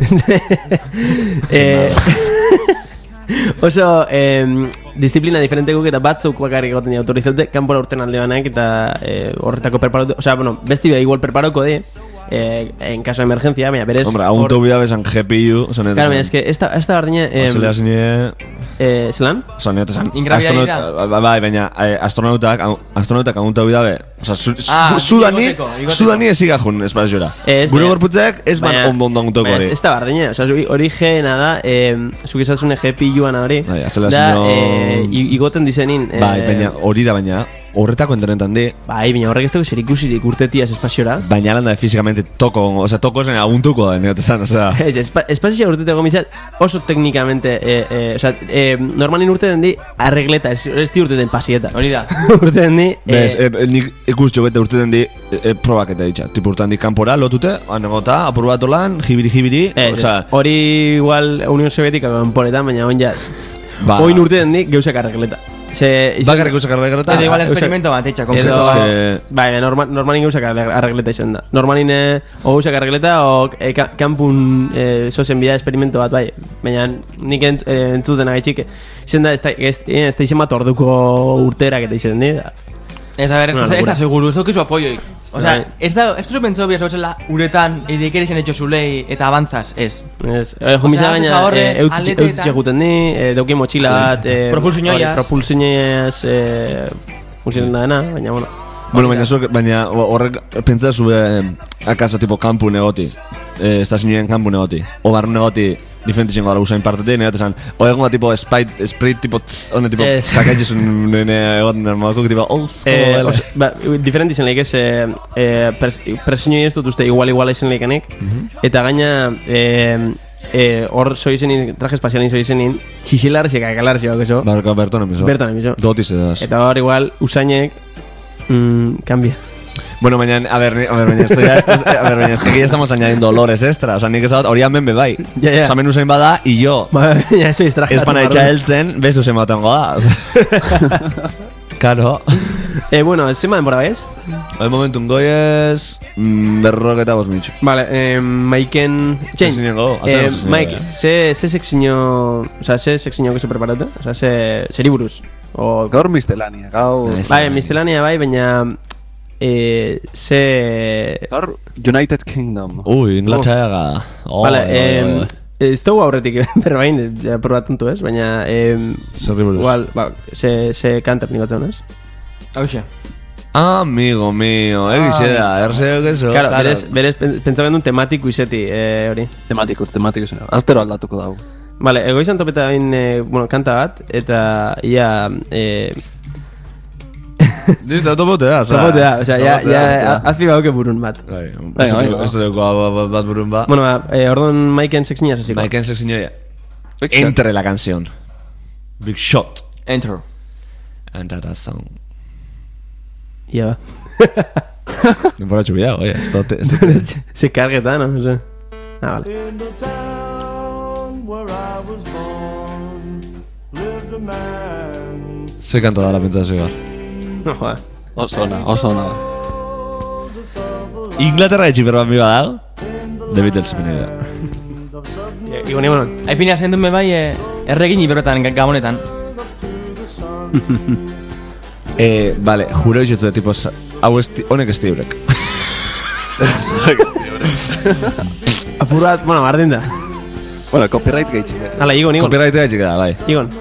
Oso disiplina diferentekuk eta batzuk bakarrik egoten dira autorizaute kanpora urten alde banak eta horretako preparatu, osea, bueno, besti beda igual preparoko de en caso de emergencia, baina berez... Hombre, aún te bida besan GPU, osa netesan. Claro, es que esta bardina... Oselea zine... Zelan? Osa netesan. Ingraviadida. Bai, baina astronautak aún te bida be... Osa, sudani ezika jun espaziora. Gure gorputzek ez ban ondo aguntoko hori. Ez da bardina, osa, hori gena da, zuk esatzune GPU-ana hori. Bai, azela da, zino... igoten dizenin... Bai, baina hori da baina... Horretako entenetan di. Bai, baina horrek ez dugu zer ikusirik urtetiaz espaziora. Baina landa fizikamente toko, oza, toko zen aguntuko da, neotesan, oza. Ez, espazioa urteteko mizat oso teknikamente, oza, normalin urteten di arregleta, ez di urteten pasieta. Hori da. Urteten di... Bez, nik ikustxo bete urteten di probaketa ditxa. Tipo urtetan di kanpora, lotute, anegota, apur bat olan, jibiri, oza... Hori igual Unión Sovietika kanporetan, baina on jaz. Ba... Oin urteten di geuzak arregleta. Bakarrik gauzak arregleta. Edo igual experimento bat, etxa, Bai, normalin gauzak arregleta izan da. Normalin o gauzak arregleta o kanpun sozen bida experimento bat, bai. Baina nik entzuten agaitxik izan da, ez da izan bat orduko urterak eta izan di. Ez, a ver, ez da seguru, ez daukizu apoioik. O sea, ez duzu pentsu bia zautzela uretan edeker izan etxo zulei eta avantzaz, ez. Jumisa gaina eutzitxe guten di, dauki motxila bat, propulsioiaz funtzionen da dena, baina, bueno. Bueno, baina horrek pentsa zube akaso tipo kampu negoti, estazioen kampu negoti, o barru negoti, diferente zengo gara usain partete, nire esan, egon da tipo sprit tipo hone tipo kakaitxesun nire egoten normalko, tipo, diferente izan lehik ez, presiñoi ez dut uste igual izan lehikanek, eta gaina hor soizenin, traje espazialin soizenin, txixilarrexek akalarrexek eso. Berton emiso. Berton emiso. Dotiz edaz. Eta hor igual usainek, cambia. Bueno, mañana, a ver, esto ya es que ya estamos añadiendo olores extra. O sea, nik esat, hori hemen bebai. Ja. O sea, menu zein bada, y yo. Ja, eso distrajatu. Ez pana etxa heltzen, bezu zen batengo da. Claro. Bueno, zema denbora baiz? El momentu goiez, berroketa mitxu. Vale, Maiken... Sekzineko, Mike, ze sekzino... O sea, ze sekzino que se preparate? O sea, zeri buruz? O... Gaur mistelania, gaur... Bai, mistelania bai, baina... Gaur United Kingdom. Inglaterra. Vale, ez dugu aurretik berbain, probatuntu ez, baina... Zerri buruz. Igual, ze kanter nik batzen ez? Hauxe. Amigo mío, egize da, erzeo gezo. Claro, berez pentsabendun tematiko izeti, hori. Tematiko. Aztero aldatuko dago. Vale, egoizan topeta bain, kanta bat, eta ia... Listo, topote da, o sea, ya azpi bauke burun bat. Esto deko bat burun ba. Bueno, orduan Maiken sekzina hasiko. Maiken sekzinoia. Entre la canción. Big Shot. Enter. And that song. Ia ba. Denbora txubia, oye. Se cargeta, no? No sé. Vale. Se kanta da la pentsazio bar. No, joder. Oso ona. Inglaterra etxi berba mi badago. The Beatles pinea da. Igon. Aipina zendun me bai, erregin iberotan gabonetan. Vale, juro izutzu tipo, hau honek ez tiurek. Apur bat, bueno, bardin da. Bueno, copyright gaitxik. Hala, Igon. Copyright gaitxik da, bai. Igon.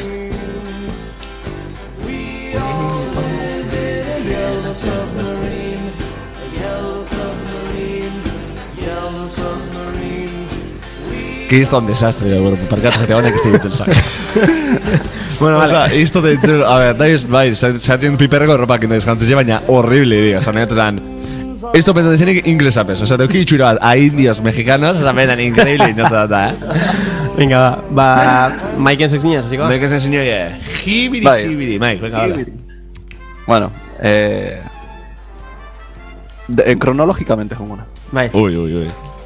Que esto es un desastre, bueno, parkatu zate honek ez dibitel sak. Bueno, vale. O sea, esto te dicho, a ver, daiz, bai, sartzen piperreko erropak indaiz jantez baina horrible, diga, sanetan. Esto pensa desenik inglesa peso, o sea, teuki itxura bat a indios mexicanos, sanetan increíble, inota data, Venga, ba, Maiken sekzina hasiko. Maiken sekzinoia, jibiri, Mike, venga, hala. Bueno, cronológicamente junguna. Bai. Uy.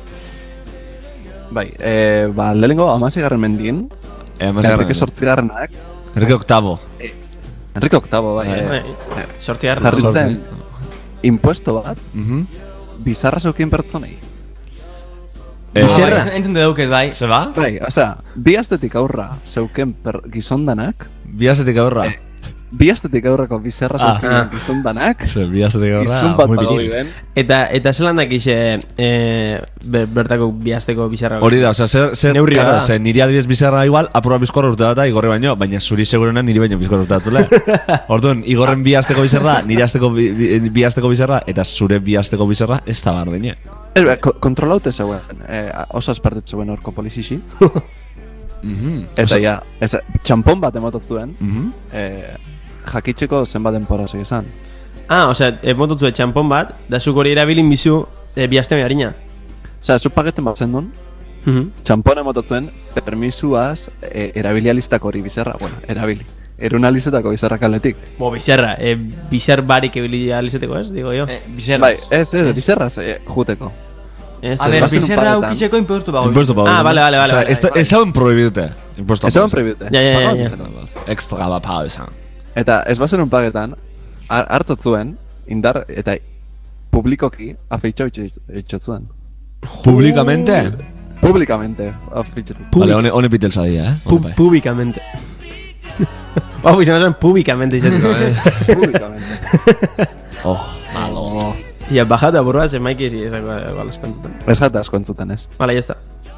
Bai, lehenengo 16. mendien, Enrique Zortzigarrenak, Enrique Octavo. Enrique Octavo, bai. Zortzigarren. Jarritzen impuesto bat, bizarra zeukien pertsonei. Bizarra? Entzun deuket, bai. Se va? Bai, osea, bi astetik aurra zeuken gizondanak, Bi astetik aurra. bi astetik aurreko bizarra zeuken gizondanak, Bi astetik aurra, izun bat muy badago viril. ben. Eta zelan dakixe bertako bihazteko bizarra. Hori da, osea, zer Neurri claro, da. niri adibidez bizarra igual, apurra bizkorra urte data, igorre baino, baina zuri segurena niri baino bizkorra urte datzule. Orduan, igorren bi asteko bizarra, niri asteko bi asteko bizarra, eta zure bi asteko bizarra ez da bardine. Kontrolaute zeuen, oso espartet zeuen orko polizixi. Eta ja, txampon bat emotot zuen, jakitzeko zenbat denpora segizan. Osea, motutzu txampon bat, da zuk hori erabilin bizu bihazte harina. Osea, zu pageten bat zendun, txampon emotot zuen, permisuaz erabilialistak hori bizarra, bueno, erabili. Erunalizetako bizarra kaletik. Bizarra, bizar barik ebilializeteko ez, digo yo. Bizarra. Bai, bizarraz juteko. A ver, bizarra aukixeko impuesto pago. Impuesto pago. Vale. Ez hau prohibidute. Ez hau prohibidute. Ja. Extra bat pago esan. Eta ez bazen un pagetan, hartzot zuen, indar, eta publikoki afeitxo itxotzuen. Publikamente? Publikamente afeitxotu. Vale, hone pitelsa dia, Publikamente. Vamos, se me públicamente diciendo. Publikamente. Malo. Y a bajada por base, Mike, y esa va las cuentas. Ez jata asko entzuten ez. Vale, ya está.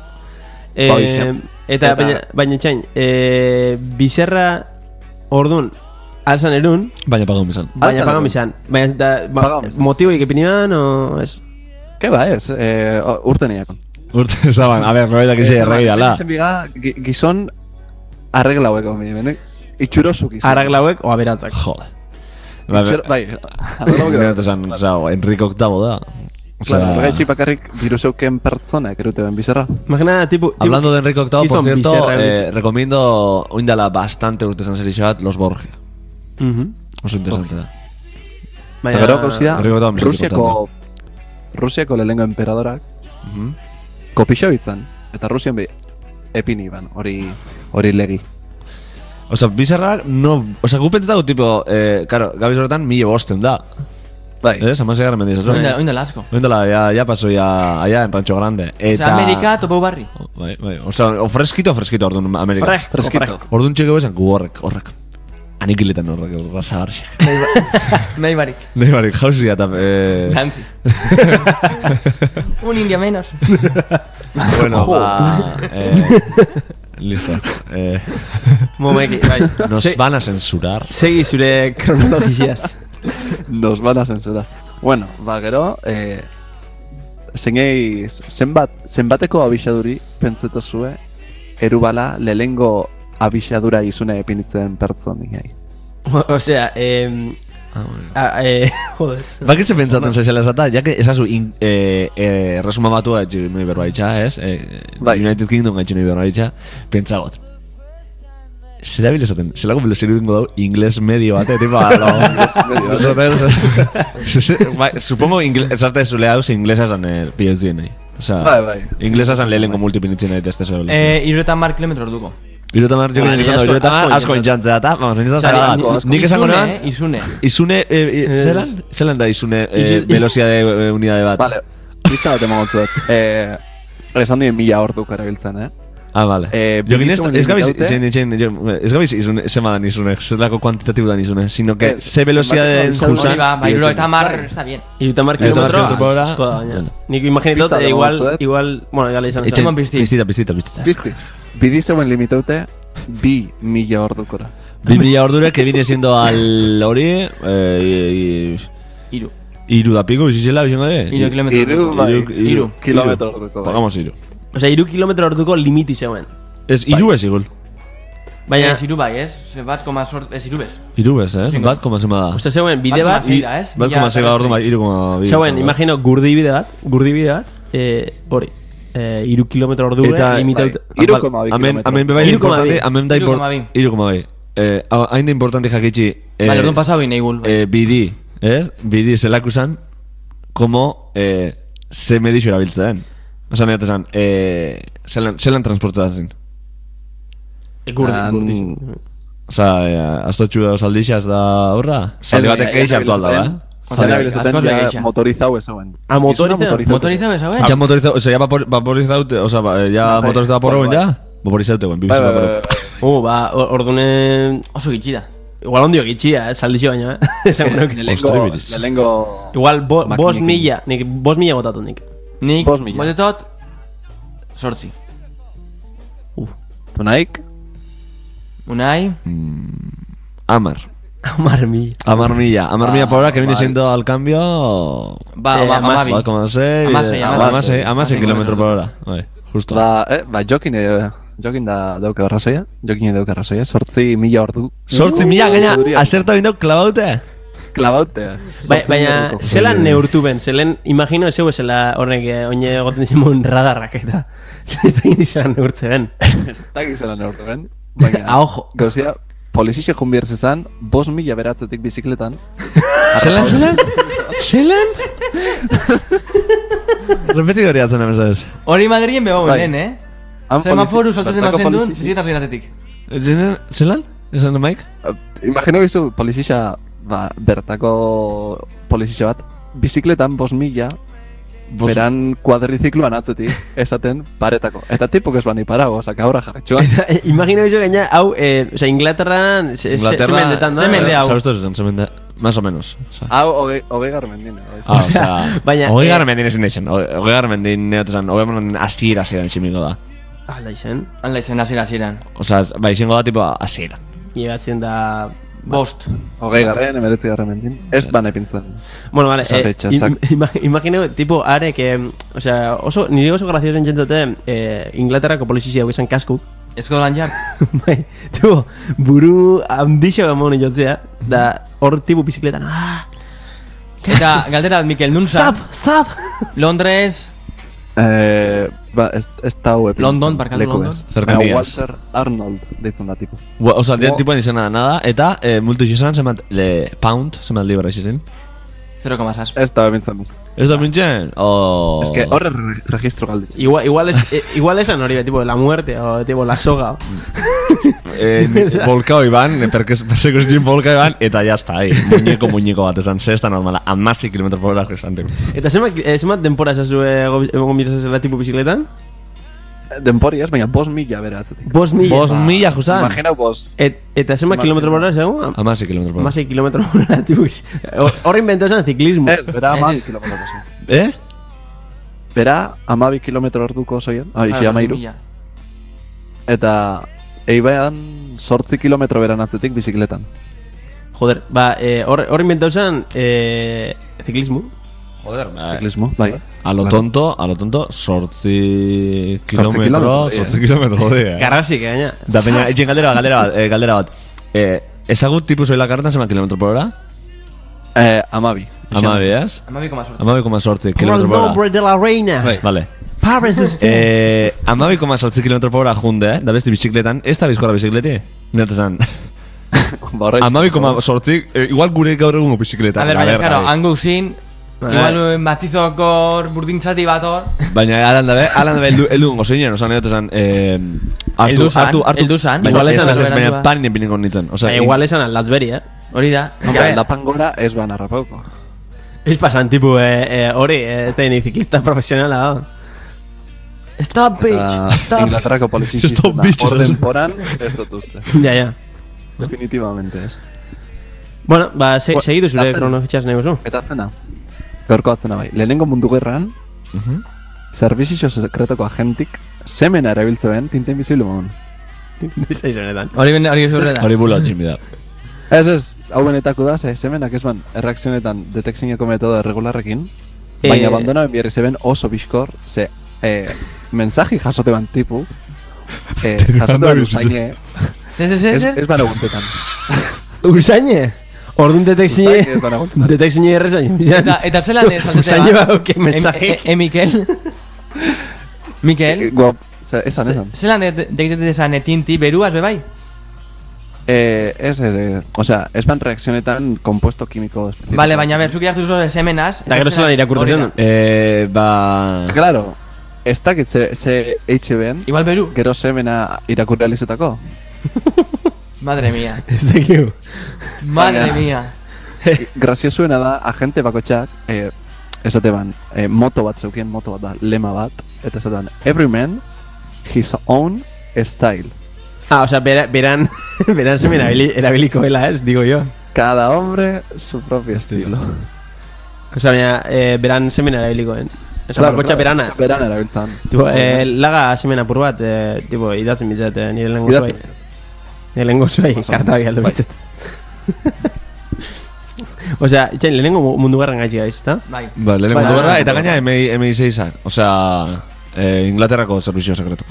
Eta baina txain, bizarra ordun alzan erun. Baina pagau misan. Baina motiboik epinian o es? Que ba ez, urte niakon. Urte zaban, a ver, nobedak izi erregi dala. Gizon arreglaueko mi, itxurosu gizon. Arreglauek o aberatzak. Joder. Bai, arreglauek da. Enrique Octavo da. Gaitxik bakarrik biruseuken pertsonak erute ben bizarra. Imagina, tipo... Hablando de Enrique Octavo, por cierto, recomiendo oindala bastante urte zan serixo bat, Los Borgia. Oso interesante da. Eta gero gauzia, Herriko batuan bizitzeko Rusiako lehenengo emperadorak kopixo bitzan. Eta Rusian epini ban, hori legi. Osa, bizarrak, no... Osa, gu pentsatago, tipo, karo, gabiz horretan, 1500 da. Bai. Amasei garren mendiz, eso? Oindela asko. Oindela, ya pasó ya allá en Rancho Grande. Eta... Amerika topau barri. Bai. Osa, o fresquito, orduan Amerika. Fresquito. Orduan txeko bezan, gu horrek. Anikiletan horrek, rasa barxik. Nahi barik. Nahi barik, jausia eta... Nancy. Un india menos. Bueno, listo. Momeki, bai. Nos van a censurar. Segi zure kronologiaz. Nos van a censurar. Bueno, gero, zenbateko abixaduri pentseto zue, erubala lehengo abixadura izune epinitzen pertsoni. Osea, joder. Bakitze pentsatzen soziala esata, ya que esazu resuma batua etxi noi berbaitxa, ez? United Kingdom gaitxi noi berbaitxa, pentsagot. Zera bile esaten, zelako bile zer dingo dau ingles medio bate, tipo, supongo, esarte zule hau, inglesa zan pilotzien nahi. Osa, inglesa zan lehenko multipinitzien nahi teste zore. 30 kilometro orduko. Irutamar, jo ginen esan da, asko intxantzea eta, vamos, nik esan gonean, Izune, zelan da Izune velocidade unidade bat? Vale, pista bat emagotzuet. Esan dien 1000 orduk erabiltzen, vale. Jo ginen ez gabiz Izune, zemadan Izune, zelako kuantitatibo dan Izune, sino que ze velocidade juzan. Iru eta mar, está bien. Irutamar kilometro, asko da, baina. Nik imaginitot, igual, bueno, gala izan. Pizti. Bidi zeuen limitaute 2000 ordukora. 2000 ordura que viene siendo al hori Iru da pico, izizela, bizongo de? Iru kilometro orduko. Pagamos Iru. Osea, 3 kilometro orduko limiti zeuen. Ez Iru ez igul. Baina ez Iru bai, ez? Bat koma sort, ez Iru bez. Iru bez, bat koma zema da. Osea, zeuen bide bat. Bat koma zema ordu bai, Iru koma bide. Zeuen, imagino gurdi bide bat, hori. 3 kilometro ordura limitatu. 3,2 kilometro. Hemen bebai importante, hemen da importante. 3,2. Hain da importante jakitxi. Vale, orduan pasau bine igul. Bidi, ez? Bidi zelakuzan, como ze medixo erabiltzen. Osa nahi atezan, zelan transportatzen. Gurdi. Osa, aztotxu da osaldixaz da horra? Zaldi batek eix hartu alda, motorizau ezauen. Motorizau ezauen? Ja motorizau, ya vaporizau, ya motorizau vaporuen ya? Vaporizau tegoen, bibisi vaporeu. Ordune... Oso gitxida. Igual ondio gitxia, saldixo baina, Lehengo... Igual 5.000, nik 5.000 botatu nik. Nik botetot 8. Tunaik? Unai? Amar. Amar milla por hora que viene siendo al cambio Amasei kilometro por hora. Justo. Jokin da dauke arrazoia. 8.000 ordu. 8.000 gaina aserta bindau klabaute. Baina, zelan neurtu ben, zelan, imagino ez zela horrek oine goten dizimun radarrak eta zelan neurtze ben. Ez dakik zelan neurtu ben. Baina, gauzia, polizizio junbierz ezan, 5.000 beratzetik bizikletan. Zelan? Repeti hori atzen amesaz. Hori Madrien beba benen, Semaforu soltatzen bazen duen, bizikletan reinatetik. Zelan? Esan da Mike? Imagino bizu polizizia, bertako polizizia bat, bizikletan 5.000, beran kuadrizikluan atzetik, esaten paretako. Eta tipok ez bani parago, osak aurra jarretxuan. Imagino bizu gaina, hau, Inglaterran, zemendetan da. Zemende hau. Zauztu zuzen, zemende, más o menos. Hau, hogei garmendin. Hogei garmendin ezin deixen. Hogei garmendin neotezan, hogei garmendin asira ziren tximiko da. Alda izen asiran. Osa, bai izango da tipo asiran. Llegatzen da... Bost. Hogei garren, 19 garmendin. Ez ban epintzen. Bueno, vale, imagino, tipo, are, que... O sea, nire oso graziosen jentote Inglaterrako polizizia hau izan kasku. Ezko lan jak. Bai, tipo, buru handixo gamon jotzea, da hor tipo bizikletan. Eta galdera, Mikel, nun zan? Zap! Londres... ez da hau London, barkatu London. Cercanías. Walter Arnold deitzen da tipo. Osa, dian tipuan izan nada, eta multu izan, zemat, pound, zemat libra izan. 0,6. Ez da bintzen bez. Ez da pintzen? Oh. Ez que horre registro galdi. Igual esan hori, tipo, la muerte, o tipo, la soga. Volkao iban, persecution volkao iban, eta jazta, muñeko bat, esan, zesta normala, amasi kilometro por hora gestante. Eta zemat denpora esazu egon bizazela tipo bizikletan? Denpori ez, baina 5 mila bere atzetik. 5 mila? 5 mila, Jusan? Imaginau 5. Eta zemat kilometro por hora esagu? Amasi kilometro por hora. Amasi kilometro por hora, tipo, horre invento esan ziklismo. Ez, bera 12 kilometro oso. Bera 12 kilometro orduko osoien, isi 13. Eta eibean 8 kilometro beran atzetik bizikletan. Joder, horre invento esan ziklismo. Joder, Ciclismo, bai. A lo tonto, 8 kilometro, joder. Garrasik, gaina. Da peña, etxen galdera bat. Ezagut tipus oila karretan zema kilometro por hora? 12. Amabi, ez? 12,8. 12,8 kilometro por hora. Nombre de la reina. Vale. Paris is dead. 12,8 kilometro por hora junde, da besti bizikletan. Ez da bizkorra bizikleti? Netesan. 12,8, igual gure gaur egungo bizikletan. A ver, baina, claro, hango usin, igual batzizokor burdintzati bat hor. Baina, alan dabe, eldu gongo zeinen, osan, esan, Eldu san. Igual esan, paninen piniko nintzen. Igual esan aldatzberi, Hori da. Aldapan gora ez ban arrapauko. Ez pasan, tipo, hori, ez da ni ziklista profesionala, da. Stop, bitch! Stop! Inglaterrako polizizistena. Hor denporan, ez dut uste. Ja. Definitivamente ez. Bueno, segidu zure kronofitxaz nahi guzu. Eta atzena. Gaurko atzena bai. Lehenengo mundu gerran, servizio sekretoko agentik semena erabiltze ben tinta invisible modun. Bisa izanetan. Hori bula tximida. Ez, hau benetako da, semenak ez ban erreakzionetan detekzineko metodo erregularrekin, baina abandonaben bierri zeben oso bizkor, mensaji jasote ban tipu, jasote ban usaine, ez ban eguntetan. Usaine? Orduan detekzine errezain. Eta zelan ez aldete usaine bauke mensaje. Mikel? Esan. Zelan detekzete esan tinti beruaz bebai? Ez ban reakzionetan kompuesto kimiko espezifiko. Vale, baina ber, zuki hartu zuen semenaz. Eta gero zelan irakurtzen. Claro, ez dakit ze HBN. Igual beru. Gero semena irakurrealizetako. Madre mía. Ez dakiu. Madre mía. Graziosuena da, agente bakotxak, esate ban, moto bat zeukien, moto bat da, lema bat, eta esate ban, every man, his own style. Osea, beran semen erabiliko bela, digo yo. Cada hombre su propio estilo. Osea, beran semen erabilikoen. Osea, bakotxa berana. Berana erabiltzan. Tipo, laga semen apur bat, tipo, idatzen bitzat, nire lengo zuai. Nire lengo zuai, karta bai aldo bitzat. Osea, itxain, lehenengo mundu garran gaitxik gaiz, eta? Bai. Lehenengo mundu garra, eta gaina MI6-ak. Osea, Inglaterrako servizio sekretu.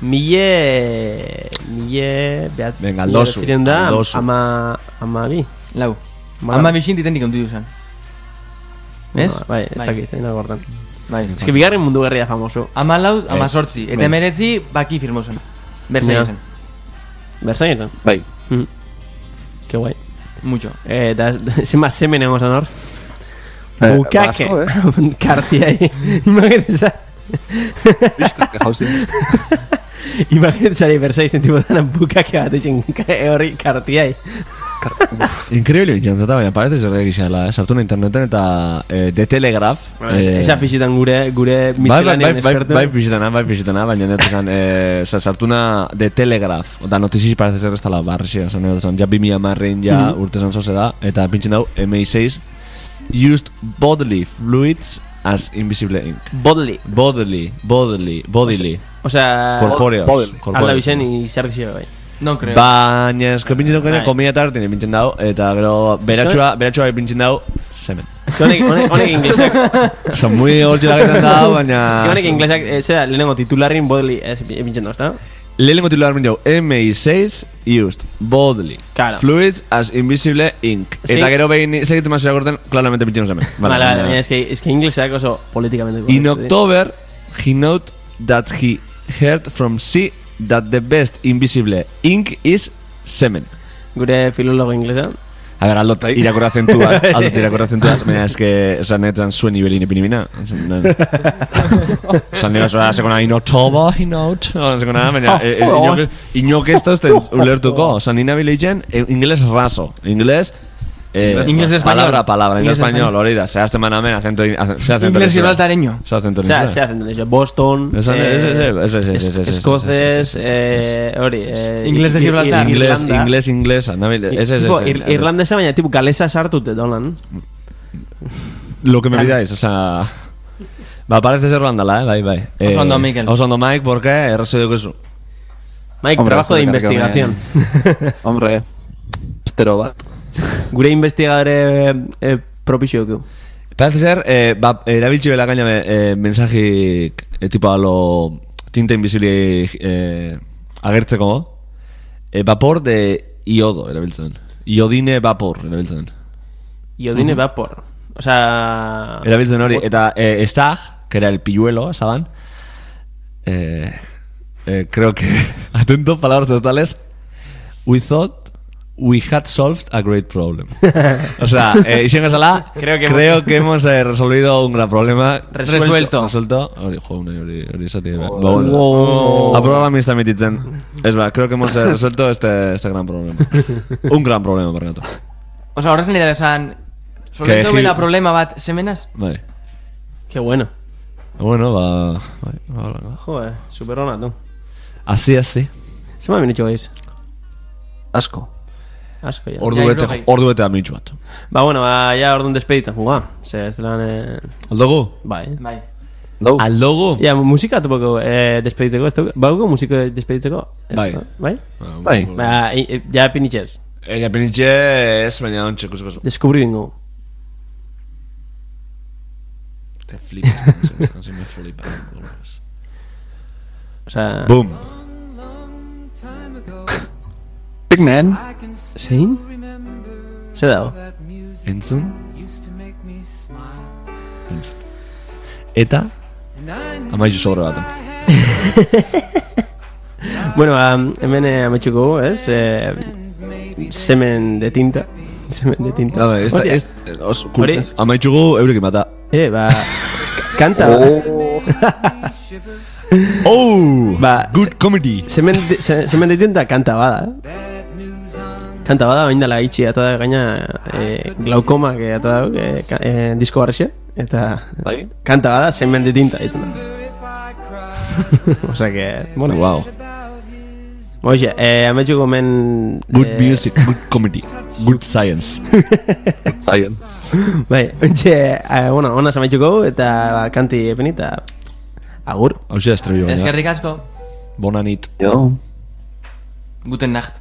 Venga, aldozu. Ama bi. Lau. Ama bixin diten dikontu duzan. Ez? Bai, ez dakit, egin agortan. Bai. Ez que bigarren mundu gerria famoso. Ama lau, ama sortzi. Eta meretzi, baki firmosen. Versailles. Versailles? Bai. Qué guay. Mucho. Eta zima semen egon zan hor. Bukake. Kartiai. Imagineza. Bizkake jauzin. Imaginezari Versailles tipo dana bukake bat egin horri kartiai. Increíble bintzantzata, baina parece zer egizela, sartu na interneten eta The Telegraph. Esa fizitan gure miscellanean experto. Bai fizitana, baina netu zan, sartu na The Telegraph, eta notiziz parece zer ez tala barri, netu zan, ja 2000 marrein, ja urte zan zoze da, eta pintzen dau, MI6 used bodily fluids as invisible ink. Bodily. O sea, corporeos. Alda bizen izarri bai. No creo. Baina esko pintzen daukene komia tartine pintzen dau, eta gero beratxua pintzen dau semen. Ez que honek inglesak son muy hortzilaketan dau, baina... Ez que honek inglesak, zera, lehenengo titularrin bodily pintzen dau, ez da? Lehenengo titularrin dau, MI6 used bodily fluids as invisible ink. Eta gero behin segitzen mazera korten, claramente pintzen semen. Vale, es que inglesak oso políticamente... In October, he noted that he heard from sea that the best invisible ink is semen. Gure filologo inglesa. A ver, aldot irakurra zentuaz, baina eske esan netzan zuen ibelin epinimina. Esan nire zora sekona inotoba, sekona, baina inok ez da ulertuko. Esan nina bileitzen ingeles raso, ingeles inglés español. Palabra, inglés español, hori da, zehazten manamen, acento inglés gibraltareño. Boston, escoces, hori, inglés de Gibraltar. Inglesa, irlandesa, baina tipo galesa sartute dolan. Lo que me pidáis, o sea... parece ser Randala, bai. Oso ondo, Mikel. Oso ondo, Mike, porque errazo dugu eso. Mike, trabajo de investigación. Hombre, estero bat. Gure investigadore propizioku. Parece ser, erabiltzi bela gaina mensajik tipo a lo tinta invisible agertzeko vapor de iodo erabiltzen. Iodine vapor erabiltzen. Iodine vapor. O sea... Erabiltzen hori. Eta Stag, que era el pilluelo, ¿saben? Creo que... Atento, palabras totales. We thought we had solved a great problem. O sea, hicieron esa creo que hemos resolvido un gran problema. Resuelto. Hori esa tiene. A programa me está metitzen. Es verdad, creo que hemos resuelto este gran problema. Un gran problema, por gato. O sea, ahora se nire desan solvendo bela problema bat semenas. Vale. Qué bueno. Bueno, va. Joder, super ona, tú. Así. Se me ha venido gaiz. Asko, ya. Ordu eta amitxu bat. Bueno, ya orduan despeditzen juga. Se estelan... Aldogu? Bai. Aldogu? Ja, musika topoko despeditzeko. Bauko musika despeditzeko? Bai. Bai. Ja pinitxez. Ja pinitxez, baina ontsa kusiko. Descubri dingo. Te flipas, se me flipa. O sea... Boom. Big Man. Zein? Zer dago? Entzun. Eta amaitu sobre bat. Bueno, hemen amaitxuko, ez? Semen de tinta. Amaitxuko eurekin bata. Kanta. Good comedy. Semen de tinta kanta bada, Kanta bada, bain dela itxi, eta da gaina glaukoma, eta da disko barrexe, eta kanta bada, semen de tinta, ditzen da. Osa que, bueno. Wow. Oixe, ametxuko men... Good music, good comedy, good science. Good science. Bai, oixe, bueno, honaz ametxuko, eta kanti epenita, agur. Hauxe estrabio. Eskerrik asko. Bona nit. Jo. Guten Nacht.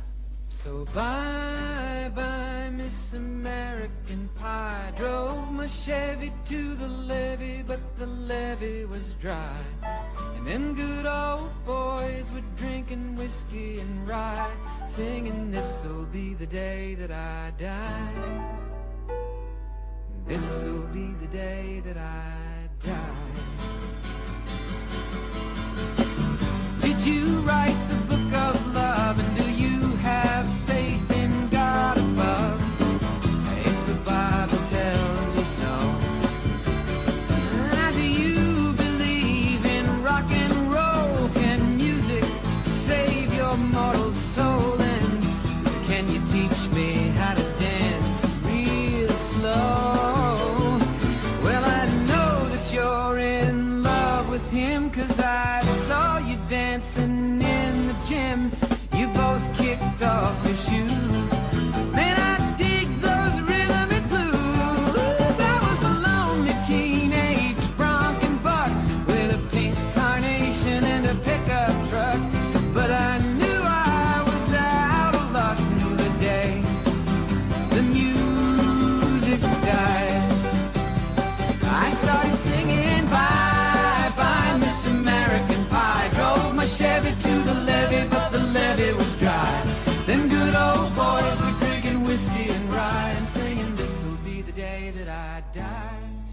Bye, Miss American Pie. Drove my Chevy to the levee, but the levee was dry. And them good old boys were drinking whiskey and rye, singing, this'll be the day that I die. This'll be the day that I die. Did you write the book of love, and do you have faith in God above? If the Bible tells you so. Do you believe in rock and roll? Can music save your mortal soul? And can you teach me how to dance real slow? Well, I know that you're in love with him, 'cause I saw you dancing in the gym. You both kicked off your shoes. Man, I dig those rhythm and blues. I was a lonely teenage bronc and buck with a pink carnation and a pickup truck, but I knew I was out of luck the day the music died. I started singing bye bye Miss American Pie. Drove my Chevy to the levee, but the levee was dry. Them good old boys were drinking whiskey and rye and singing, this'll be the day that I die.